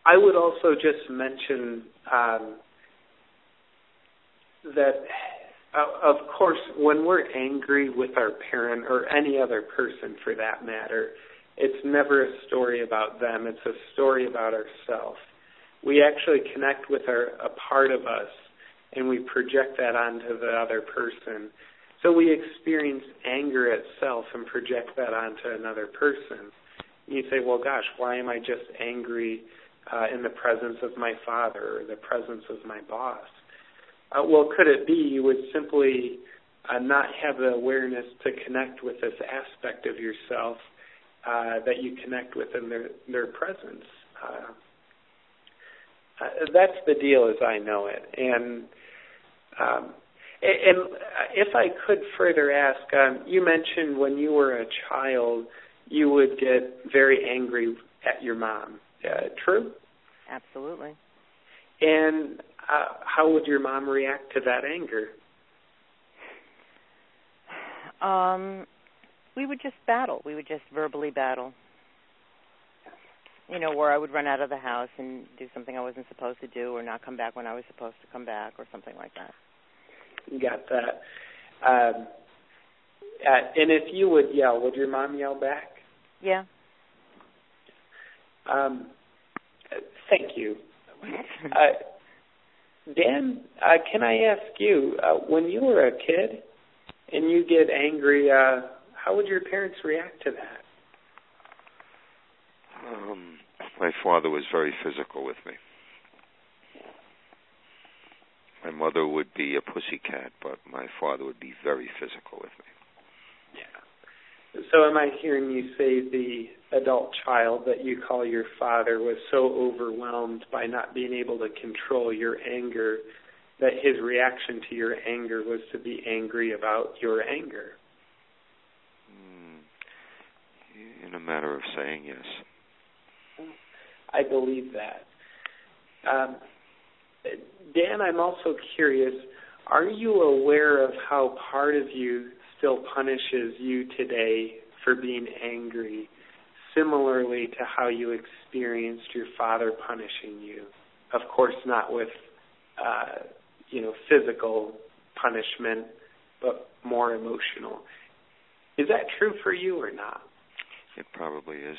I would also just mention that, of course, when we're angry with our parent or any other person for that matter, it's never a story about them. It's a story about ourselves. We actually connect with a part of us, and we project that onto the other person. So we experience anger itself and project that onto another person. You say, well, gosh, why am I just angry in the presence of my father or the presence of my boss? Well, could it be you would simply not have the awareness to connect with this aspect of yourself that you connect with in their presence? That's the deal as I know it. And if I could further ask, you mentioned when you were a child, you would get very angry at your mom. True?
Absolutely.
And how would your mom react to that anger?
We would just battle. We would just verbally battle. You know, where I would run out of the house and do something I wasn't supposed to do or not come back when I was supposed to come back or something like that.
Got that. And if you would yell, would your mom yell back?
Yeah.
Thank you. Dan, can I ask you, when you were a kid and you get angry, how would your parents react to that?
My father was very physical with me. My mother would be a pussycat, but my father would be very physical with me.
Yeah. So am I hearing you say the adult child that you call your father was so overwhelmed by not being able to control your anger that his reaction to your anger was to be angry about your anger?
In a matter of saying yes.
I believe that. Dan, I'm also curious, are you aware of how part of you still punishes you today for being angry, similarly to how you experienced your father punishing you? Of course, not with, physical punishment, but more emotional. Is that true for you or not?
It probably is.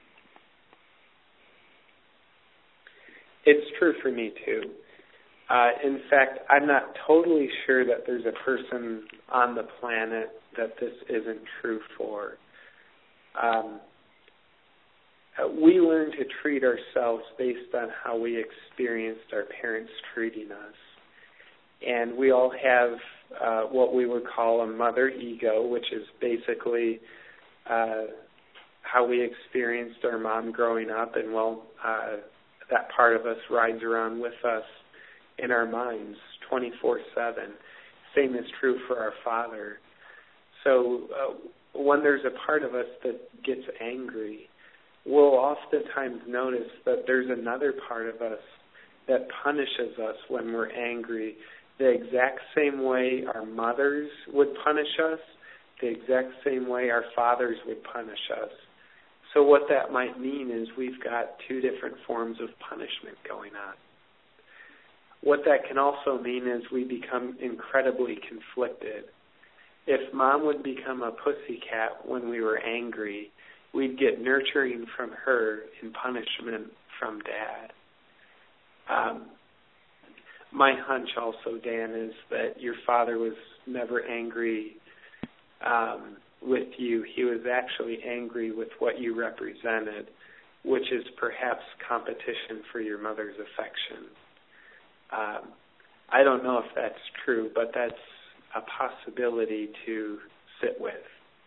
It's true for me, too. In fact, I'm not totally sure that there's a person on the planet that this isn't true for. We learn to treat ourselves based on how we experienced our parents treating us. And we all have what we would call a mother ego, which is basically how we experienced our mom growing up, and that part of us rides around with us in our minds 24/7. Same is true for our father. So when there's a part of us that gets angry, we'll oftentimes notice that there's another part of us that punishes us when we're angry, the exact same way our mothers would punish us, the exact same way our fathers would punish us. So what that might mean is we've got two different forms of punishment going on. What that can also mean is we become incredibly conflicted. If Mom would become a pussycat when we were angry, we'd get nurturing from her and punishment from Dad. My hunch also, Dan, is that your father was never angry with you. He was actually angry with what you represented, which is perhaps competition for your mother's affection. I don't know if that's true, but that's a possibility to sit with.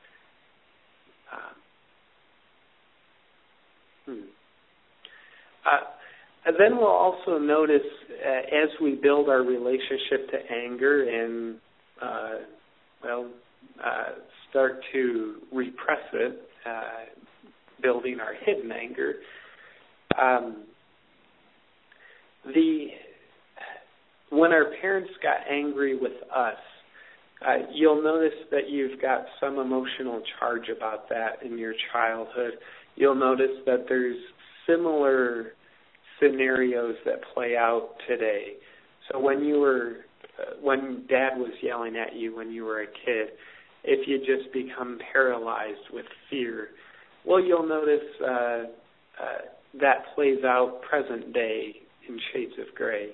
And then we'll also notice as we build our relationship to anger and, start to repress it, building our hidden anger, when our parents got angry with us, you'll notice that you've got some emotional charge about that in your childhood. You'll notice that there's similar scenarios that play out today. So when Dad was yelling at you when you were a kid, if you just become paralyzed with fear, well, you'll notice that plays out present day in shades of gray.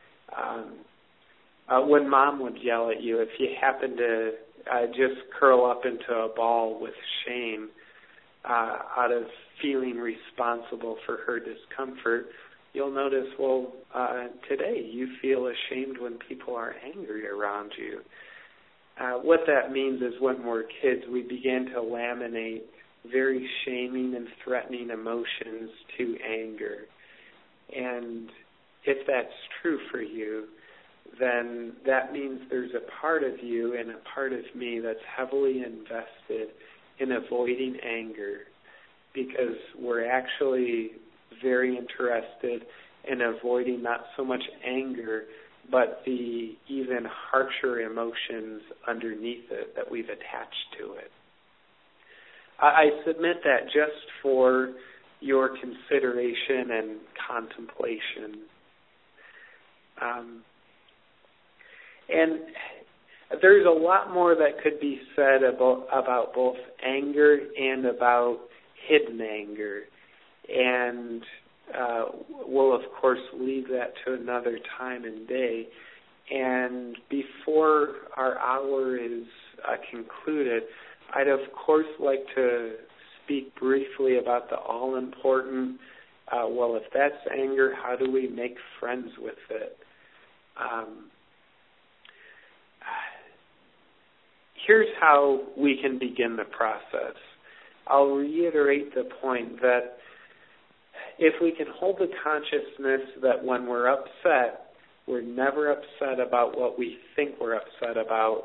When Mom would yell at you, if you happen to just curl up into a ball with shame out of feeling responsible for her discomfort, you'll notice, well, today you feel ashamed when people are angry around you. What that means is when we're kids, we begin to laminate very shaming and threatening emotions to anger. And if that's true for you, then that means there's a part of you and a part of me that's heavily invested in avoiding anger, because we're actually very interested in avoiding not so much anger, but the even harsher emotions underneath it that we've attached to it. I submit that just for your consideration and contemplation. And there's a lot more that could be said about both anger and about hidden anger. And we'll, of course, leave that to another time and day. And before our hour is concluded, I'd, of course, like to speak briefly about the all-important, well, if that's anger, how do we make friends with it? Here's how we can begin the process. I'll reiterate the point that if we can hold the consciousness that when we're upset, we're never upset about what we think we're upset about,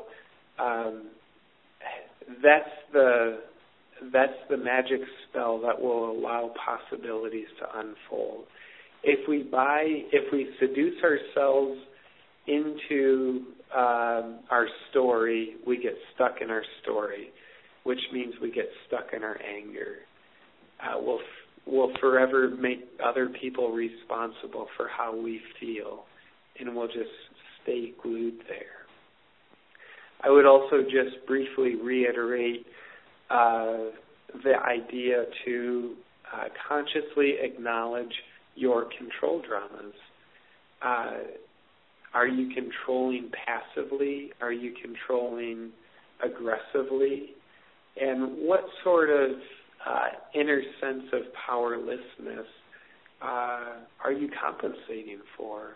that's the magic spell that will allow possibilities to unfold. If we seduce ourselves into our story, we get stuck in our story, which means we get stuck in our anger. We'll forever make other people responsible for how we feel, and we'll just stay glued there. I would also just briefly reiterate the idea to consciously acknowledge your control dramas. Are you controlling passively? Are you controlling aggressively? And what sort of inner sense of powerlessness are you compensating for?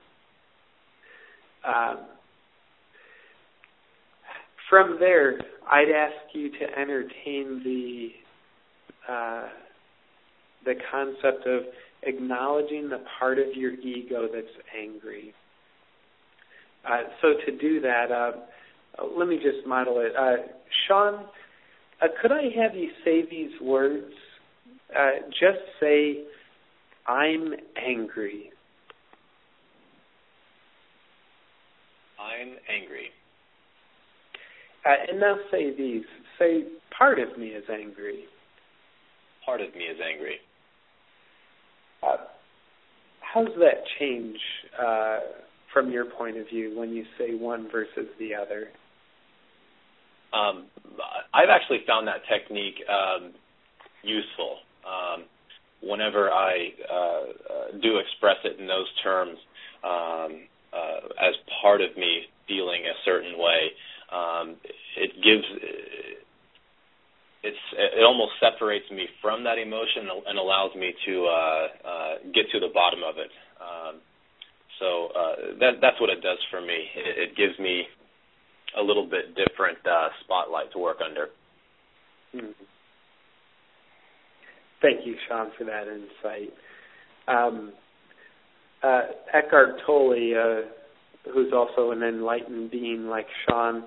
From there, I'd ask you to entertain the concept of acknowledging the part of your ego that's angry. So to do that, let me just model it. Sean, could I have you say these words? Just say, I'm angry.
I'm angry.
And now say these. Say, part of me is angry.
Part of me is angry.
How does that change from your point of view when you say one versus the other?
I've actually found that technique useful. Whenever I do express it in those terms, as part of me feeling a certain way, it almost separates me from that emotion and allows me to get to the bottom of it. So that's what it does for me. It gives me a little bit different spotlight to work under.
Mm-hmm. Thank you, Sean, for that insight. Eckhart Tolle, who's also an enlightened being like Sean,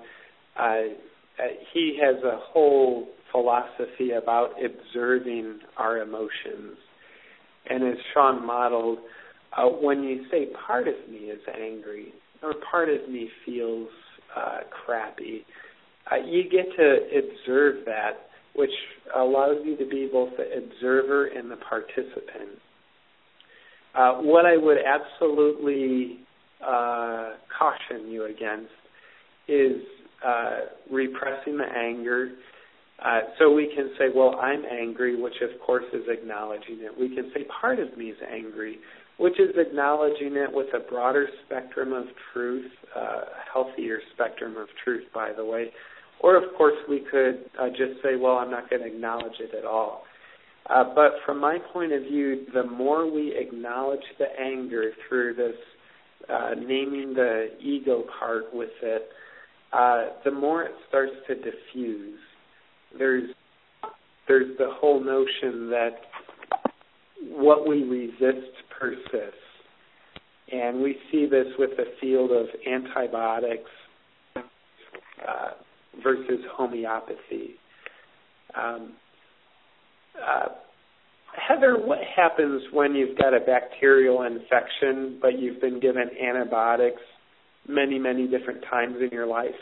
he has a whole philosophy about observing our emotions. And as Sean modeled, when you say part of me is angry or part of me feels crappy, you get to observe that, which allows you to be both the observer and the participant. What I would absolutely caution you against is repressing the anger. So we can say, well, I'm angry, which of course is acknowledging it. We can say part of me is angry, which is acknowledging it with a broader spectrum of truth, a healthier spectrum of truth, by the way. Or, of course, we could just say, well, I'm not going to acknowledge it at all. But from my point of view, the more we acknowledge the anger through this naming the ego part with it, the more it starts to diffuse. There's the whole notion that what we resist persists. And we see this with the field of antibiotics versus homeopathy. Heather, what happens when you've got a bacterial infection but you've been given antibiotics many, many different times in your life?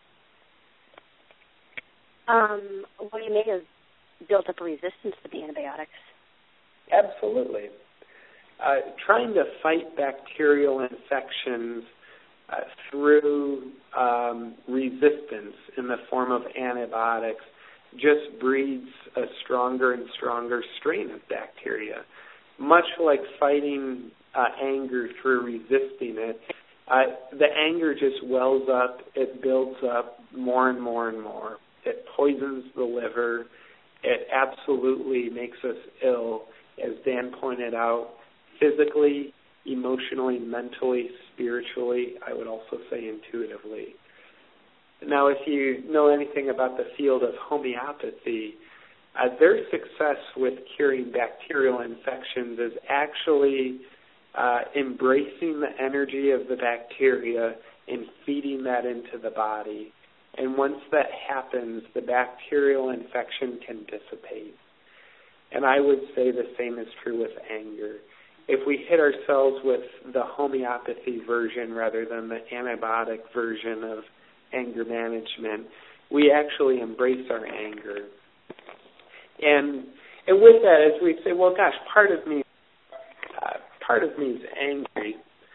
Well, you may have built up a resistance to the antibiotics.
Absolutely. Trying to fight bacterial infections through resistance in the form of antibiotics just breeds a stronger and stronger strain of bacteria. Much like fighting anger through resisting it, the anger just wells up, it builds up more and more and more. It poisons the liver. It absolutely makes us ill, as Dan pointed out, physically, emotionally, mentally, spiritually, I would also say intuitively. Now, if you know anything about the field of homeopathy, their success with curing bacterial infections is actually embracing the energy of the bacteria and feeding that into the body. And once that happens, the bacterial infection can dissipate. And I would say the same is true with anger. If we hit ourselves with the homeopathy version rather than the antibiotic version of anger management, we actually embrace our anger. And with that, as we say, well, gosh, part of me is angry.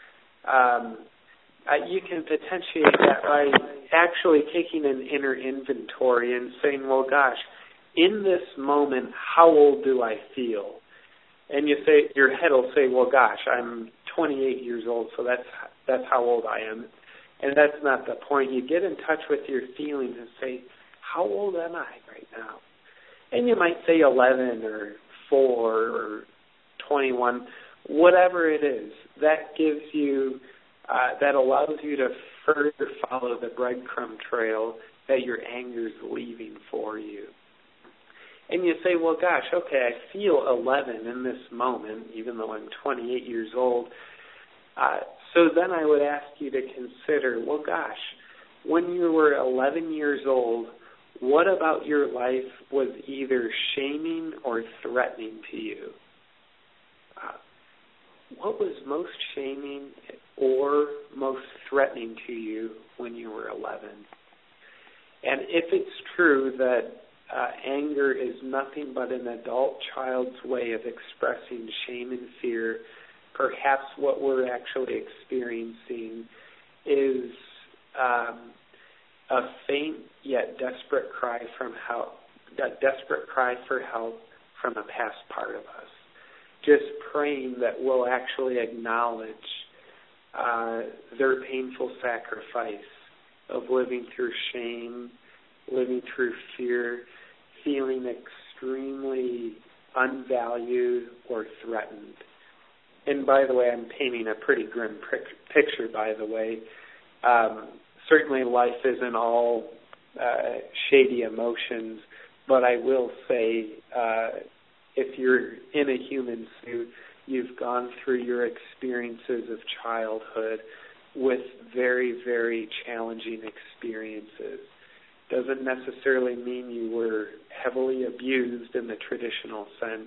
You can potentiate that by actually taking an inner inventory and saying, well, gosh, in this moment, how old do I feel? And you say, your head will say, well, gosh, I'm 28 years old, so that's how old I am. And that's not the point. You get in touch with your feelings and say, how old am I right now? And you might say 11 or 4 or 21, whatever it is. That gives you, that allows you to further follow the breadcrumb trail that your anger is leaving for you. And you say, well, gosh, okay, I feel 11 in this moment, even though I'm 28 years old. So then I would ask you to consider, well, gosh, when you were 11 years old, what about your life was either shaming or threatening to you? What was most shaming or most threatening to you when you were 11? And if it's true that anger is nothing but an adult child's way of expressing shame and fear, perhaps what we're actually experiencing is a faint yet desperate cry for help from a past part of us. Just praying that we'll actually acknowledge their painful sacrifice of living through shame, living through fear, feeling extremely unvalued or threatened. And by the way, I'm painting a pretty grim picture, by the way. Certainly life isn't all shady emotions, but I will say if you're in a human suit, you've gone through your experiences of childhood with very, very challenging experiences. Doesn't necessarily mean you were heavily abused in the traditional sense.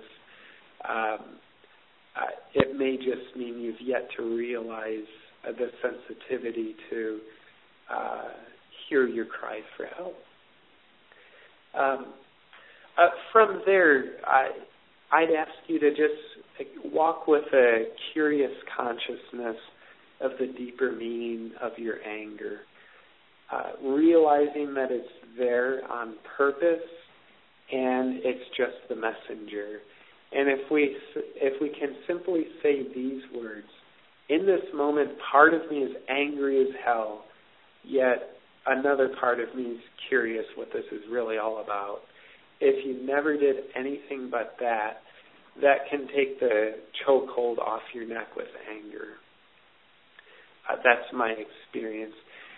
It may just mean you've yet to realize the sensitivity to hear your cry for help. From there, I'd ask you to just walk with a curious consciousness of the deeper meaning of your anger, realizing that it's there on purpose and it's just the messenger. And if we can simply say these words, in this moment, part of me is angry as hell, yet another part of me is curious what this is really all about. If you never did anything but that, that can take the chokehold off your neck with anger. That's my experience.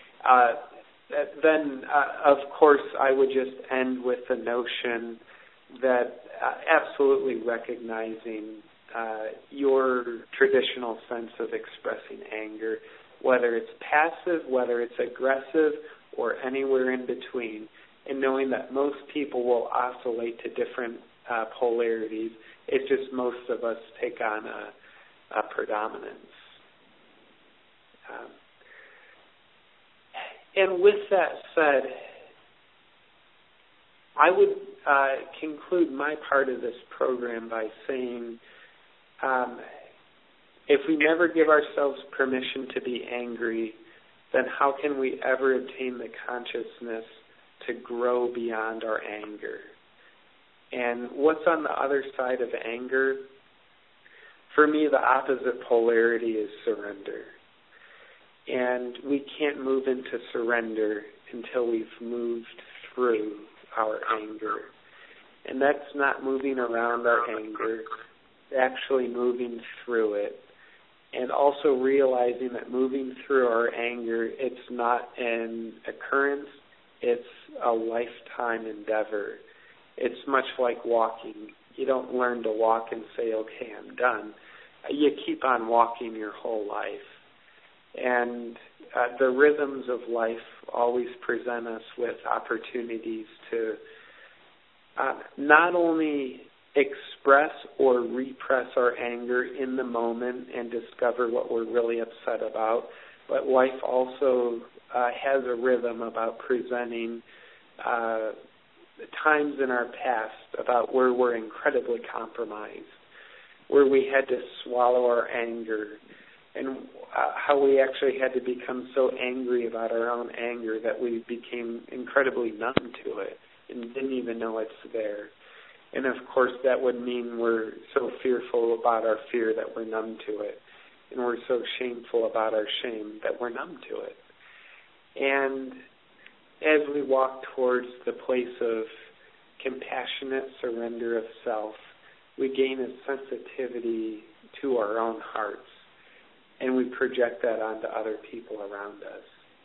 Then, of course, I would just end with the notion that absolutely recognizing your traditional sense of expressing anger, whether it's passive, whether it's aggressive, or anywhere in between, and knowing that most people will oscillate to different polarities. It's just most of us take on a predominance. And with that said, I would conclude my part of this program by saying, if we never give ourselves permission to be angry, then how can we ever attain the consciousness to grow beyond our anger? And what's on the other side of anger? For me, the opposite polarity is surrender. And we can't move into surrender until we've moved through our anger. And that's not moving around our anger, actually moving through it. And also realizing that moving through our anger, it's not an occurrence, it's a lifetime endeavor. It's much like walking. You don't learn to walk and say, okay, I'm done. You keep on walking your whole life. And the rhythms of life always present us with opportunities to not only express or repress our anger in the moment and discover what we're really upset about, but life also has a rhythm about presenting times in our past about where we're incredibly compromised, where we had to swallow our anger, and how we actually had to become so angry about our own anger that we became incredibly numb to it and didn't even know it's there. And of course that would mean we're so fearful about our fear that we're numb to it. And we're so shameful about our shame that we're numb to it. And as we walk towards the place of compassionate surrender of self, we gain a sensitivity to our own hearts. And we project that onto other people around us.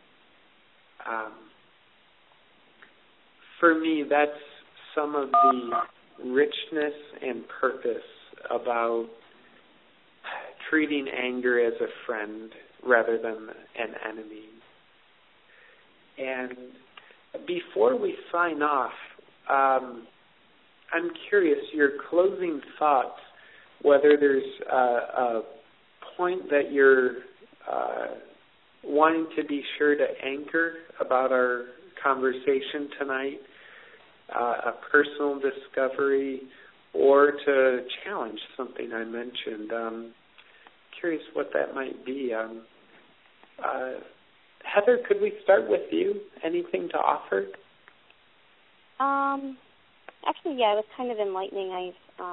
For me, that's some of the richness and purpose about treating anger as a friend rather than an enemy. And before we sign off, I'm curious, your closing thoughts, whether there's a point that you're wanting to be sure to anchor about our conversation tonight, a personal discovery, or to challenge something I mentioned. Curious what that might be. Heather, could we start with you? Anything to offer?
Actually, yeah, it was kind of enlightening.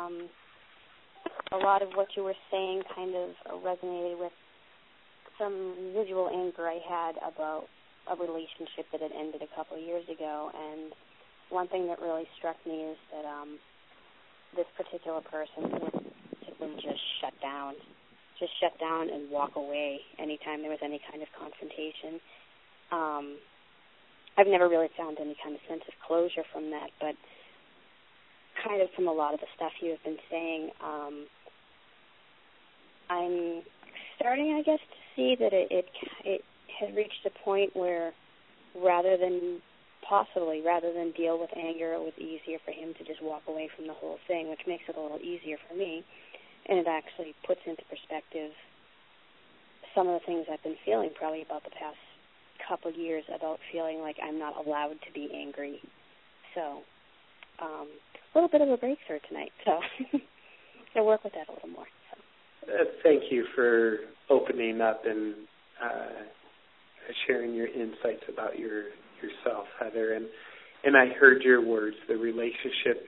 A lot of what you were saying kind of resonated with some residual anger I had about a relationship that had ended a couple of years ago. And one thing that really struck me is that this particular person would typically just shut down and walk away anytime there was any kind of confrontation. I've never really found any kind of sense of closure from that, but kind of from a lot of the stuff you have been saying, I'm starting, I guess, to see that it has reached a point where rather than deal with anger, it was easier for him to just walk away from the whole thing, which makes it a little easier for me. And it actually puts into perspective some of the things I've been feeling probably about the past couple years about feeling like I'm not allowed to be angry. So a little bit of a breakthrough tonight. So to work with that a little more. So.
Thank you for opening up and sharing your insights about yourself, Heather. And I heard your words. The relationship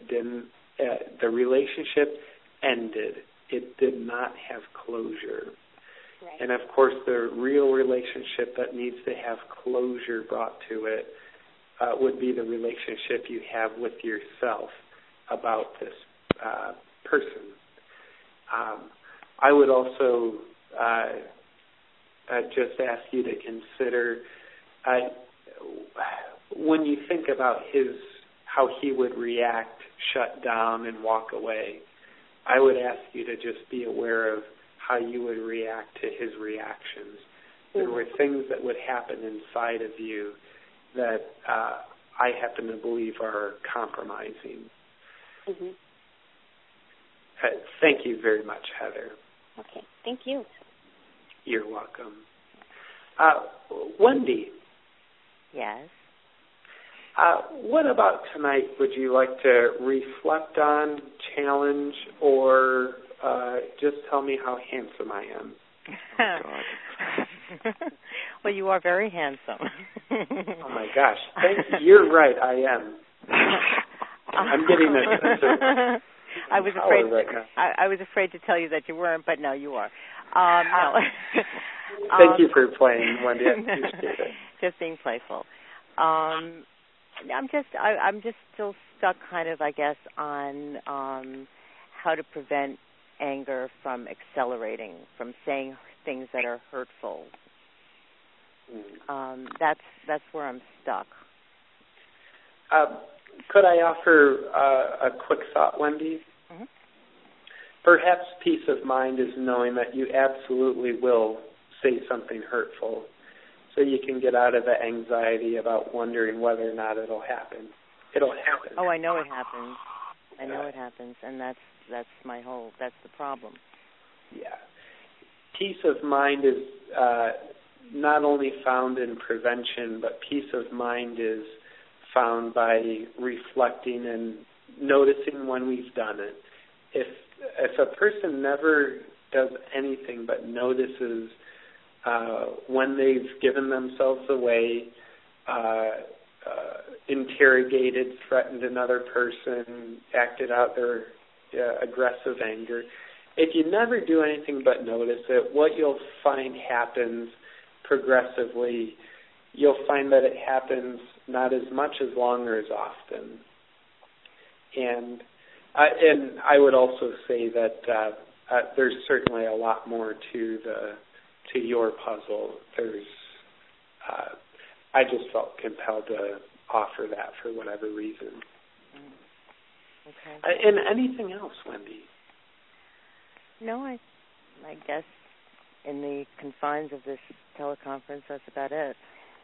ended. It did not have closure.
Right.
And of course, the real relationship that needs to have closure brought to it would be the relationship you have with yourself about this person. I would also just ask you to consider when you think about how he would react, shut down, and walk away. I would ask you to just be aware of how you would react to his reactions. There were things that would happen inside of you that I happen to believe are compromising.
Mm-hmm.
Thank you very much, Heather.
Okay, thank you.
You're welcome. Wendy.
Yes?
What about tonight would you like to reflect on, challenge, or just tell me how handsome I am?
Oh, God.
Well, you are very handsome.
Oh, my gosh. You're right, I am. I'm getting a sense of
I was afraid. Right now. I was afraid to tell you that you weren't, but no, you are. No.
Thank you for playing, Wendy. I appreciate it.
Just being playful. I'm just still stuck, kind of, I guess, on how to prevent anger from accelerating, from saying things that are hurtful. That's where I'm stuck.
Could I offer a quick thought, Wendy?
Mm-hmm.
Perhaps peace of mind is knowing that you absolutely will say something hurtful, so you can get out of the anxiety about wondering whether or not it'll happen. It'll happen.
Oh, I know it happens. I know it happens, and that's the problem.
Yeah. Peace of mind is not only found in prevention, but peace of mind is found by reflecting and noticing when we've done it. If a person never does anything but notices when they've given themselves away, interrogated, threatened another person, acted out their aggressive anger, if you never do anything but notice it, what you'll find happens progressively, you'll find that it happens not as much as long or as often. And I would also say that there's certainly a lot more to your puzzle. I just felt compelled to offer that for whatever reason.
Okay.
And anything else, Wendy?
No, I guess in the confines of this teleconference, that's about it.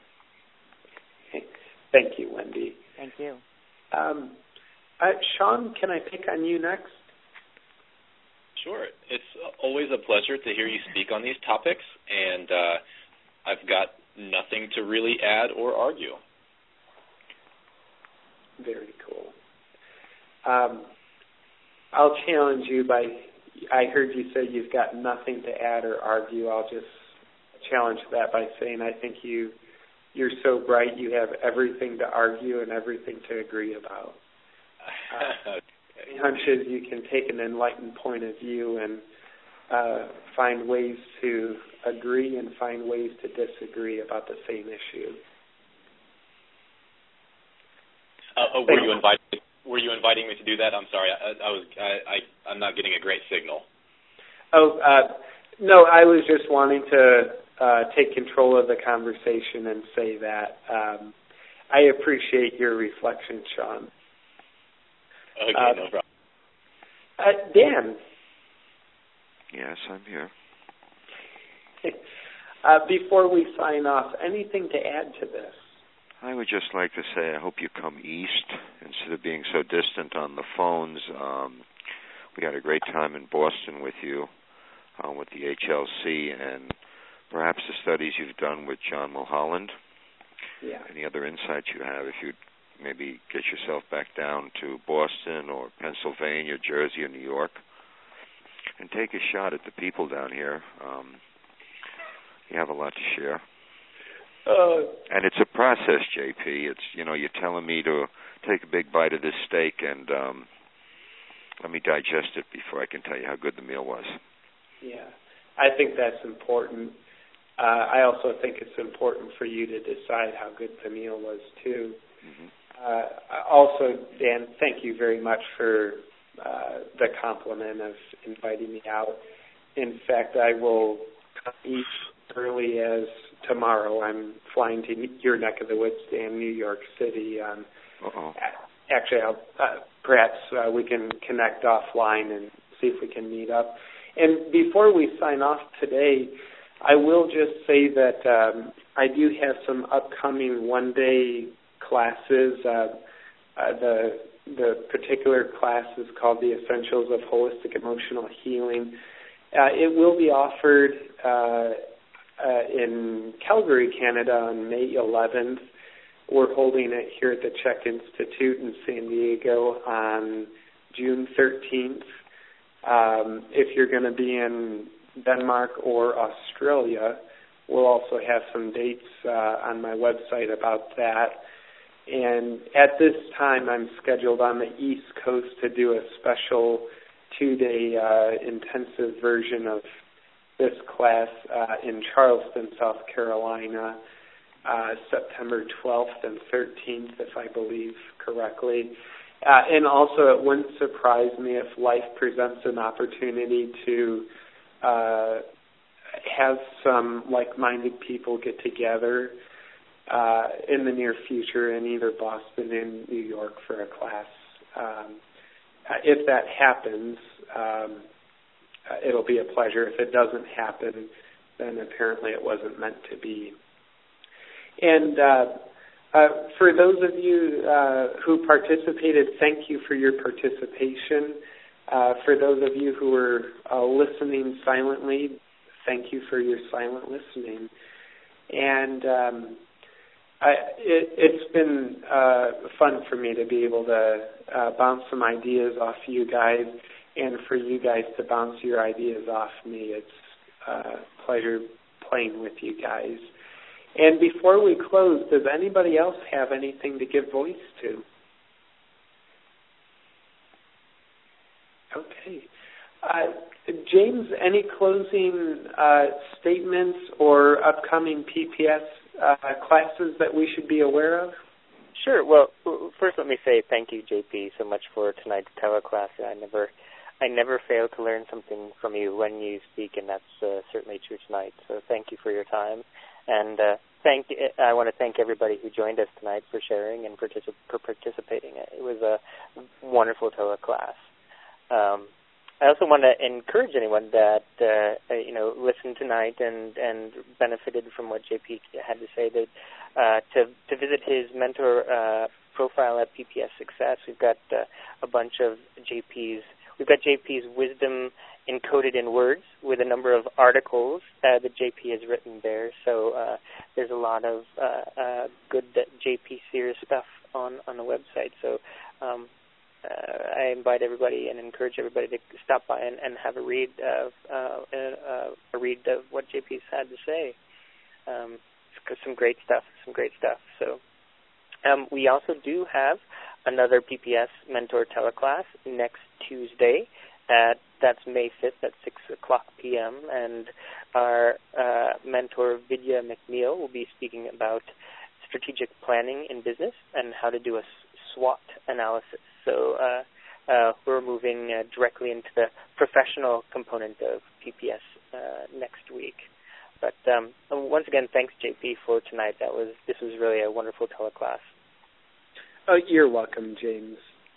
Thank you, Wendy.
Thank you.
Sean, can I pick on you next?
Sure. It's always a pleasure to hear you speak on these topics, and I've got nothing to really add or argue.
Very cool. I'll challenge you by, I heard you say you've got nothing to add or argue. I'll just challenge that by saying I think you're so bright you have everything to argue and everything to agree about. Hunches you can take an enlightened point of view and find ways to agree and find ways to disagree about the same issue.
Were you inviting me to do that? I'm sorry, I'm not getting a great signal.
No, I was just wanting to take control of the conversation and say that. I appreciate your reflection, Sean.
Okay, no problem.
Dan.
Yes, I'm here.
Before we sign off, anything to add to this?
I would just like to say I hope you come east instead of being so distant on the phones. We had a great time in Boston with you with the HLC and perhaps the studies you've done with John Mulholland.
Yeah.
Any other insights you have, if you'd maybe get yourself back down to Boston or Pennsylvania, Jersey, or New York. and take a shot at the people down here. You have a lot to share. And it's a process, JP. It's, you're telling me to take a big bite of this steak and let me digest it before I can tell you how good the meal was.
Yeah, I think that's important. I also think it's important for you to decide how good the meal was, too. Mm-hmm. Also, Dan, thank you very much for the compliment of inviting me out. In fact, I will come eat early as tomorrow. I'm flying to your neck of the woods, Dan, New York City. Actually, perhaps we can connect offline and see if we can meet up. And before we sign off today, I will just say that I do have some upcoming one-day classes. The particular class is called The Essentials of Holistic Emotional Healing. It will be offered in Calgary, Canada on May 11th. We're holding it here at the CHEK Institute in San Diego on June 13th. If you're going to be in Denmark or Australia, we'll also have some dates on my website about that. And at this time, I'm scheduled on the East Coast to do a special 2-day intensive version of this class in Charleston, South Carolina, September 12th and 13th, if I believe correctly. And also, it wouldn't surprise me if life presents an opportunity to have some like-minded people get together in the near future in either Boston and New York for a class. If that happens, it'll be a pleasure. If it doesn't happen, then apparently it wasn't meant to be. And for those of you who participated, thank you for your participation. For those of you who were listening silently, thank you for your silent listening. And it's been fun for me to be able to bounce some ideas off you guys, and for you guys to bounce your ideas off me. It's a pleasure playing with you guys. And before we close, does anybody else have anything to give voice to? Okay. James, any closing statements or upcoming PPS classes that we should be aware of?
Sure. Well, first let me say thank you, JP, so much for tonight's teleclass. I never fail to learn something from you when you speak, and that's certainly true tonight. So thank you for your time. And I want to thank everybody who joined us tonight for sharing and for participating. It was a wonderful teleclass. I also want to encourage anyone that listened tonight and benefited from what JP had to say to visit his mentor profile at PPS Success. We've got a bunch of JP's. We've got JP's wisdom encoded in words with a number of articles that JP has written there. So there's a lot of good JP Sears stuff on the website. So I invite everybody and encourage everybody to stop by and have a read of what JP's had to say. Some great stuff. So we also do have another PPS Mentor teleclass next Tuesday. That's May 5th at 6 o'clock p.m. And our mentor, Vidya McNeil, will be speaking about strategic planning in business and how to do a SWOT analysis. So we're moving directly into the professional component of PPS next week. But once again, thanks, JP, for tonight. This was really a wonderful teleclass.
Oh, you're welcome, James.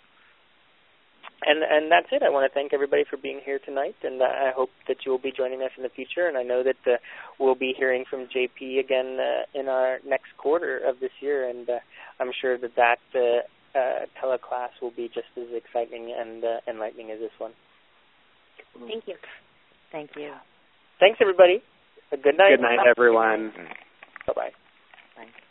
And that's it. I want to thank everybody for being here tonight, and I hope that you will be joining us in the future. And I know that we'll be hearing from JP again in our next quarter of this year, and I'm sure that teleclass will be just as exciting and enlightening as this one.
Thank you.
Thank you.
Thanks, everybody. A good night.
Good night, everyone.
Bye-bye.
Bye.